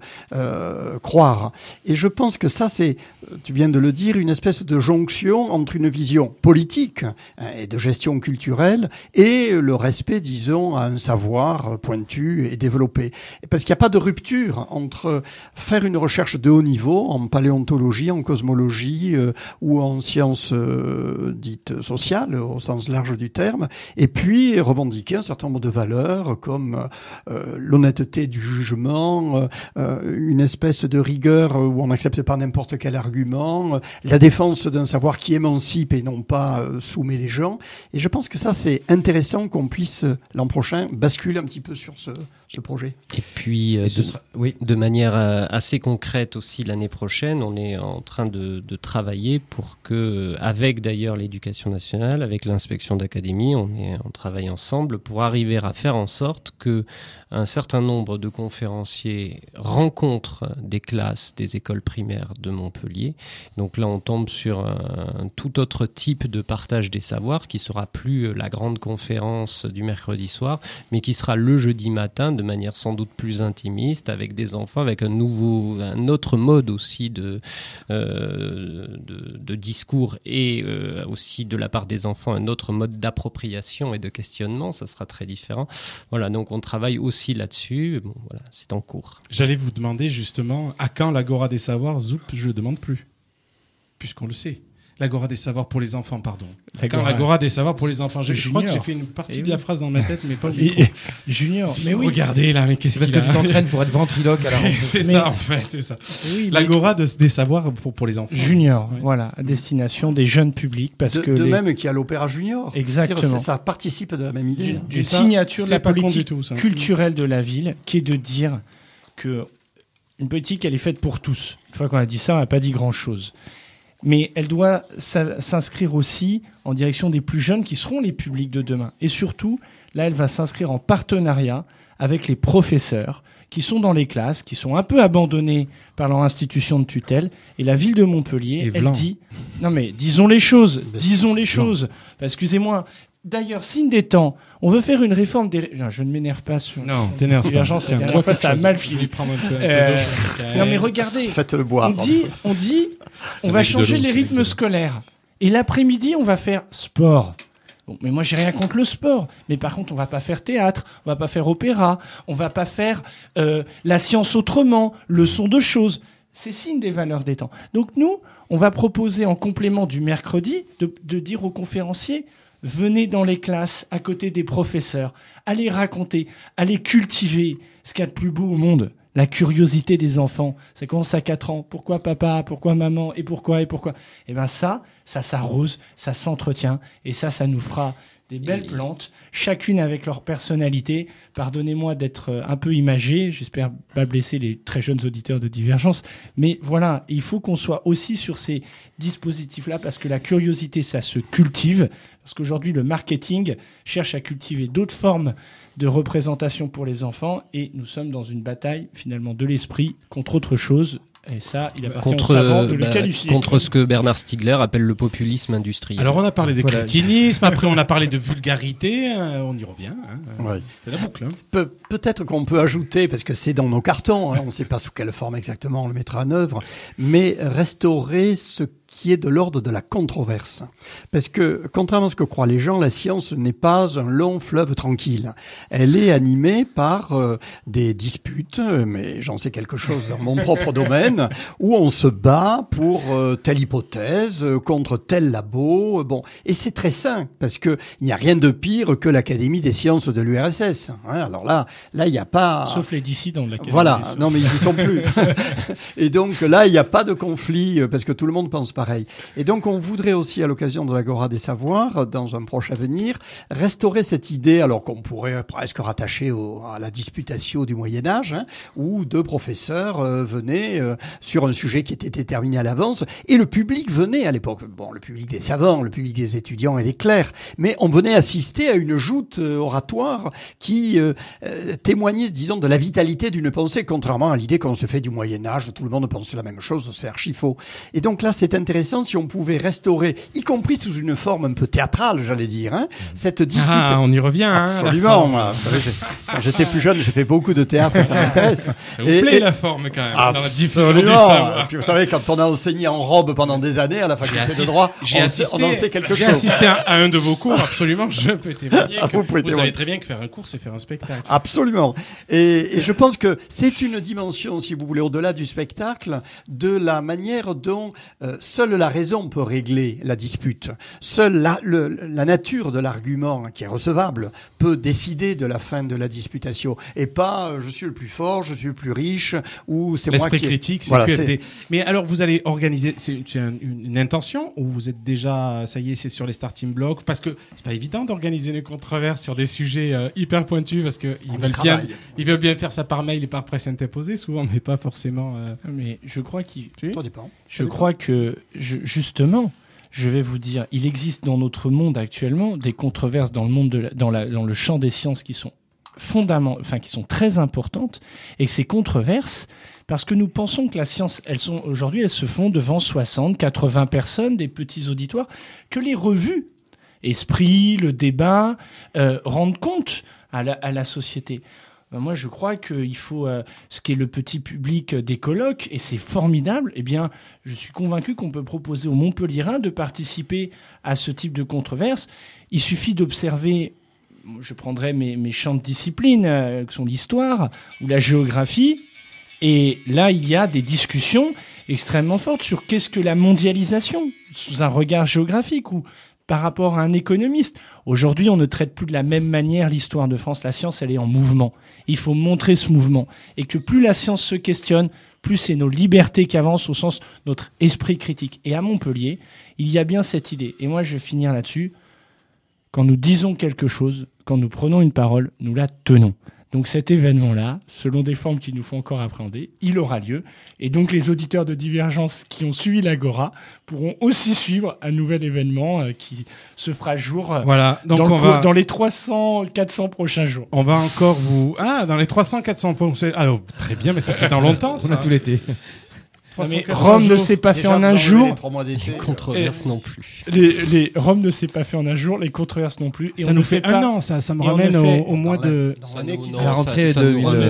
croire. Et je pense que ça, c'est, tu viens de le dire, une espèce de jonction entre une vision politique et de gestion culturelle et le respect, disons, à un savoir pointu et développé. Parce qu'il n'y a pas de rupture entre faire une recherche de haut niveau en paléontologie, en cosmologie ou en sciences dites sociales, au sens large du terme, et puis revendiquer un certain nombre de valeurs comme l'honnêteté du jugement, une espèce de rigueur où on n'accepte pas n'importe quel argument, la défense d'un savoir qui émancipe et non pas soumet les gens. Et je pense que ça, c'est intéressant qu'on puisse, l'an prochain, basculer un petit peu sur ce projet. Et puis, de manière assez concrète aussi, l'année prochaine, on est en train de travailler pour que, avec d'ailleurs l'éducation nationale, avec l'inspection d'académie, on travaille ensemble pour arriver à faire en sorte que un certain nombre de conférenciers rencontrent des classes des écoles primaires de Montpellier. Donc là, on tombe sur un tout autre type de partage des savoirs qui sera plus la grande conférence du mercredi soir, mais qui sera le jeudi matin de manière sans doute plus intimiste, avec des enfants, avec un autre mode aussi de discours et aussi de la part des enfants un autre mode d'appropriation et de questionnement. Ça sera très différent. Voilà, donc on travaille aussi là-dessus. Bon, voilà, c'est en cours. J'allais vous demander justement à quand l'Agora des Savoirs. Zoup, je le demande plus, puisqu'on le sait. L'Agora des Savoirs pour les enfants, pardon. Quand l'Agora des Savoirs pour les enfants. Je crois que j'ai fait une partie de la phrase dans ma tête, mais pas du tout. Junior, mais oui. Regardez là, mais qu'est-ce parce que tu t'entraînes pour être ventriloque à la rentrée. C'est ça, en fait, c'est ça. Oui, l'Agora des Savoirs pour les enfants. Junior, voilà, à destination des jeunes publics. Parce que même qu'il y a l'Opéra Junior. Exactement. Ça participe de la même idée. D'une signature de la politique culturelle de la ville, qui est de dire que une politique, elle est faite pour tous. Une fois qu'on a dit ça, on n'a pas dit grand-chose. Mais elle doit s'inscrire aussi en direction des plus jeunes qui seront les publics de demain. Et surtout, là, elle va s'inscrire en partenariat avec les professeurs qui sont dans les classes, qui sont un peu abandonnés par leur institution de tutelle. Et la ville de Montpellier, elle dit... Non mais disons les choses. Excusez-moi. D'ailleurs, signe des temps, on veut faire une réforme des... Non, je ne m'énerve pas sur... Non, t'énerve pas. Divergence, la dernière fois, ça a mal fini. Non, mais regardez. Faites-le boire. On dit, on va changer les rythmes scolaires. Et l'après-midi, on va faire sport. Bon, mais moi, j'ai rien contre le sport. Mais par contre, on va pas faire théâtre, on va pas faire opéra, on va pas faire la science autrement, leçon de choses. C'est signe des valeurs des temps. Donc nous, on va proposer en complément du mercredi de dire aux conférenciers, venez dans les classes à côté des professeurs, allez raconter, allez cultiver ce qu'il y a de plus beau au monde. La curiosité des enfants, ça commence à 4 ans. Pourquoi papa, pourquoi maman, et pourquoi. Eh bien ça s'arrose, ça s'entretient, et ça nous fera des belles plantes, chacune avec leur personnalité. Pardonnez-moi d'être un peu imagé, j'espère pas blesser les très jeunes auditeurs de Divergence, mais voilà, il faut qu'on soit aussi sur ces dispositifs-là, parce que la curiosité, ça se cultive, parce qu'aujourd'hui, le marketing cherche à cultiver d'autres formes de représentation pour les enfants, et nous sommes dans une bataille, finalement, de l'esprit contre autre chose. Et ça, il appartient aux savants de le qualifier. Contre ce que Bernard Stiegler appelle le populisme industriel. Alors on a parlé de crétinisme, après on a parlé de vulgarité, on y revient. Ouais. C'est la boucle. Peut-être qu'on peut ajouter, parce que c'est dans nos cartons, on ne sait pas sous quelle forme exactement on le mettra en œuvre, mais restaurer ce qui est de l'ordre de la controverse. Parce que, contrairement à ce que croient les gens, la science n'est pas un long fleuve tranquille. Elle est animée par des disputes, mais j'en sais quelque chose dans mon propre domaine, où on se bat pour telle hypothèse, contre tel labo. Bon, et c'est très sain, parce que il n'y a rien de pire que l'Académie des sciences de l'URSS. Alors là, il n'y a pas... Sauf les dissidents de l'Académie. Voilà, non mais ils n'y sont plus. Et donc là, il n'y a pas de conflit, parce que tout le monde pense pareil. Et donc, on voudrait aussi, à l'occasion de l'Agora des Savoirs, dans un proche avenir, restaurer cette idée, alors qu'on pourrait presque rattacher à la disputatio du Moyen-Âge, où deux professeurs venaient sur un sujet qui était déterminé à l'avance, et le public venait à l'époque. Bon, le public des savants, le public des étudiants et des clercs, mais on venait assister à une joute oratoire qui témoignait, disons, de la vitalité d'une pensée, contrairement à l'idée qu'on se fait du Moyen-Âge, où tout le monde pense la même chose, c'est archi faux. Et donc là, c'est intéressant si on pouvait restaurer, y compris sous une forme un peu théâtrale, j'allais dire, cette dispute. Ah, on y revient. Absolument. Moi, quand j'étais plus jeune, j'ai fait beaucoup de théâtre et ça m'intéresse. Ça vous plaît la forme quand même. Dans la diffusion du savoir. Et puis vous savez, quand on a enseigné en robe pendant des années à la faculté de droit, on en sait quelque chose. J'ai assisté à un de vos cours, absolument. Je peux témoigner. Vous savez très bien que faire un cours, c'est faire un spectacle. Absolument. Et je pense que c'est une dimension, si vous voulez, au-delà du spectacle, de la manière dont seule la raison peut régler la dispute. Seule la nature de l'argument qui est recevable peut décider de la fin de la disputation. Et pas je suis le plus fort, je suis le plus riche, ou c'est moi qui... L'esprit critique, c'est voilà, QFD. Mais alors, vous allez organiser, c'est une intention, ou vous êtes déjà, ça y est, c'est sur les starting blocks? Parce que c'est pas évident d'organiser une controverse sur des sujets hyper pointus, parce qu'ils veulent bien faire ça par mail et par presse interposée, souvent, mais pas forcément... Mais je crois qu'il... Ça dépend. Je crois que, justement, je vais vous dire, il existe dans notre monde actuellement des controverses dans le monde dans le champ des sciences qui sont qui sont très importantes, et que ces controverses, parce que nous pensons que la science, aujourd'hui, elles se font devant 60, 80 personnes, des petits auditoires, que les revues, Esprit, le débat, rendent compte à la société. Moi, je crois qu'il faut, ce qui est le petit public des colloques, et c'est formidable, eh bien, je suis convaincu qu'on peut proposer aux Montpelliérains de participer à ce type de controverse. Il suffit d'observer, je prendrai mes champs de discipline, que sont l'histoire ou la géographie, et là, il y a des discussions extrêmement fortes sur qu'est-ce que la mondialisation, sous un regard géographique, ou par rapport à un économiste. Aujourd'hui, on ne traite plus de la même manière l'histoire de France. La science, elle est en mouvement. Il faut montrer ce mouvement. Et que plus la science se questionne, plus c'est nos libertés qui avancent au sens de notre esprit critique. Et à Montpellier, il y a bien cette idée. Et moi, je vais finir là-dessus. Quand nous disons quelque chose, quand nous prenons une parole, nous la tenons. Donc cet événement-là, selon des formes qu'il nous faut encore appréhender, il aura lieu. Et donc les auditeurs de Divergence qui ont suivi l'Agora pourront aussi suivre un nouvel événement qui se fera jour dans les 300-400 prochains jours. On va encore vous... Ah, dans les 300-400 prochains... Alors, très bien, mais ça fait dans longtemps, ça. On a tout l'été. Mais Rome ne s'est pas fait en un jour. Les controverses non plus. Rome ne s'est pas fait en un jour, les controverses non plus. Et ça nous fait un an, ça me ramène au mois de... À la rentrée de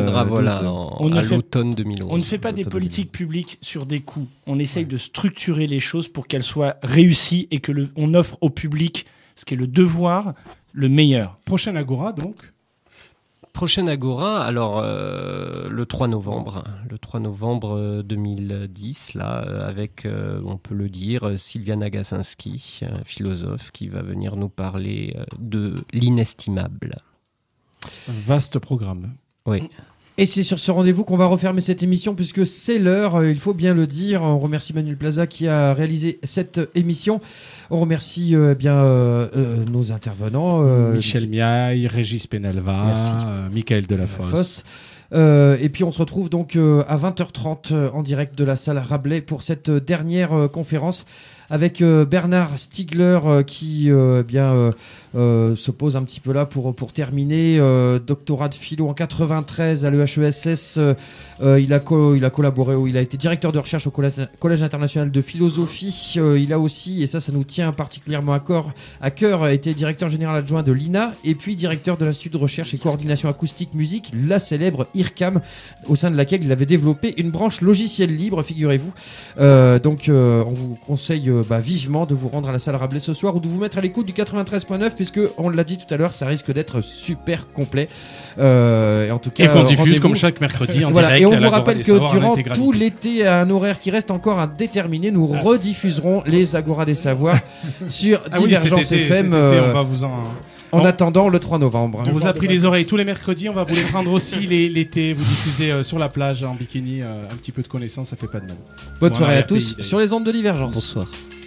l'automne 2011. On ne fait pas des politiques publiques sur des coups. On essaye de structurer les choses pour qu'elles soient réussies et que on offre au public ce qui est le devoir, le meilleur. Prochaine Agora, donc. Prochaine Agora, alors le 3 novembre 2010, là, avec, on peut le dire, Sylvia Nagasinski, philosophe, qui va venir nous parler de l'inestimable. Vaste programme. Oui. Et c'est sur ce rendez-vous qu'on va refermer cette émission puisque c'est l'heure, il faut bien le dire. On remercie Manuel Plaza qui a réalisé cette émission. On remercie nos intervenants. Michel Miaille, Régis Penalva, Michael Delafosse. Et puis on se retrouve donc à 20h30 en direct de la salle Rabelais pour cette dernière conférence avec Bernard Stiegler qui se pose un petit peu là pour terminer. Doctorat de philo en 93 à l'EHESS. Il a collaboré, il a été directeur de recherche au Collège international de philosophie. Il a aussi, et ça nous tient particulièrement à cœur, été directeur général adjoint de l'INA et puis directeur de l'Institut de recherche et coordination acoustique musique, la célèbre IRCAM, au sein de laquelle il avait développé une branche logiciel libre, figurez-vous. Donc on vous conseille vivement de vous rendre à la salle Rabelais ce soir ou de vous mettre à l'écoute du 93.9 puisque on l'a dit tout à l'heure, ça risque d'être super complet. Et en tout cas, et qu'on diffuse comme chaque mercredi en direct. Et on vous rappelle que durant tout l'été, à un horaire qui reste encore indéterminé, nous rediffuserons les Agora des Savoirs sur Divergence FM. On va vous en attendant le 3 novembre. On vous a pris les oreilles tous les mercredis, on va vous les prendre aussi l'été. Vous diffusez sur la plage en bikini, un petit peu de connaissances, ça fait pas de mal. Bonne soirée à tous sur les ondes de Divergence. Bonsoir.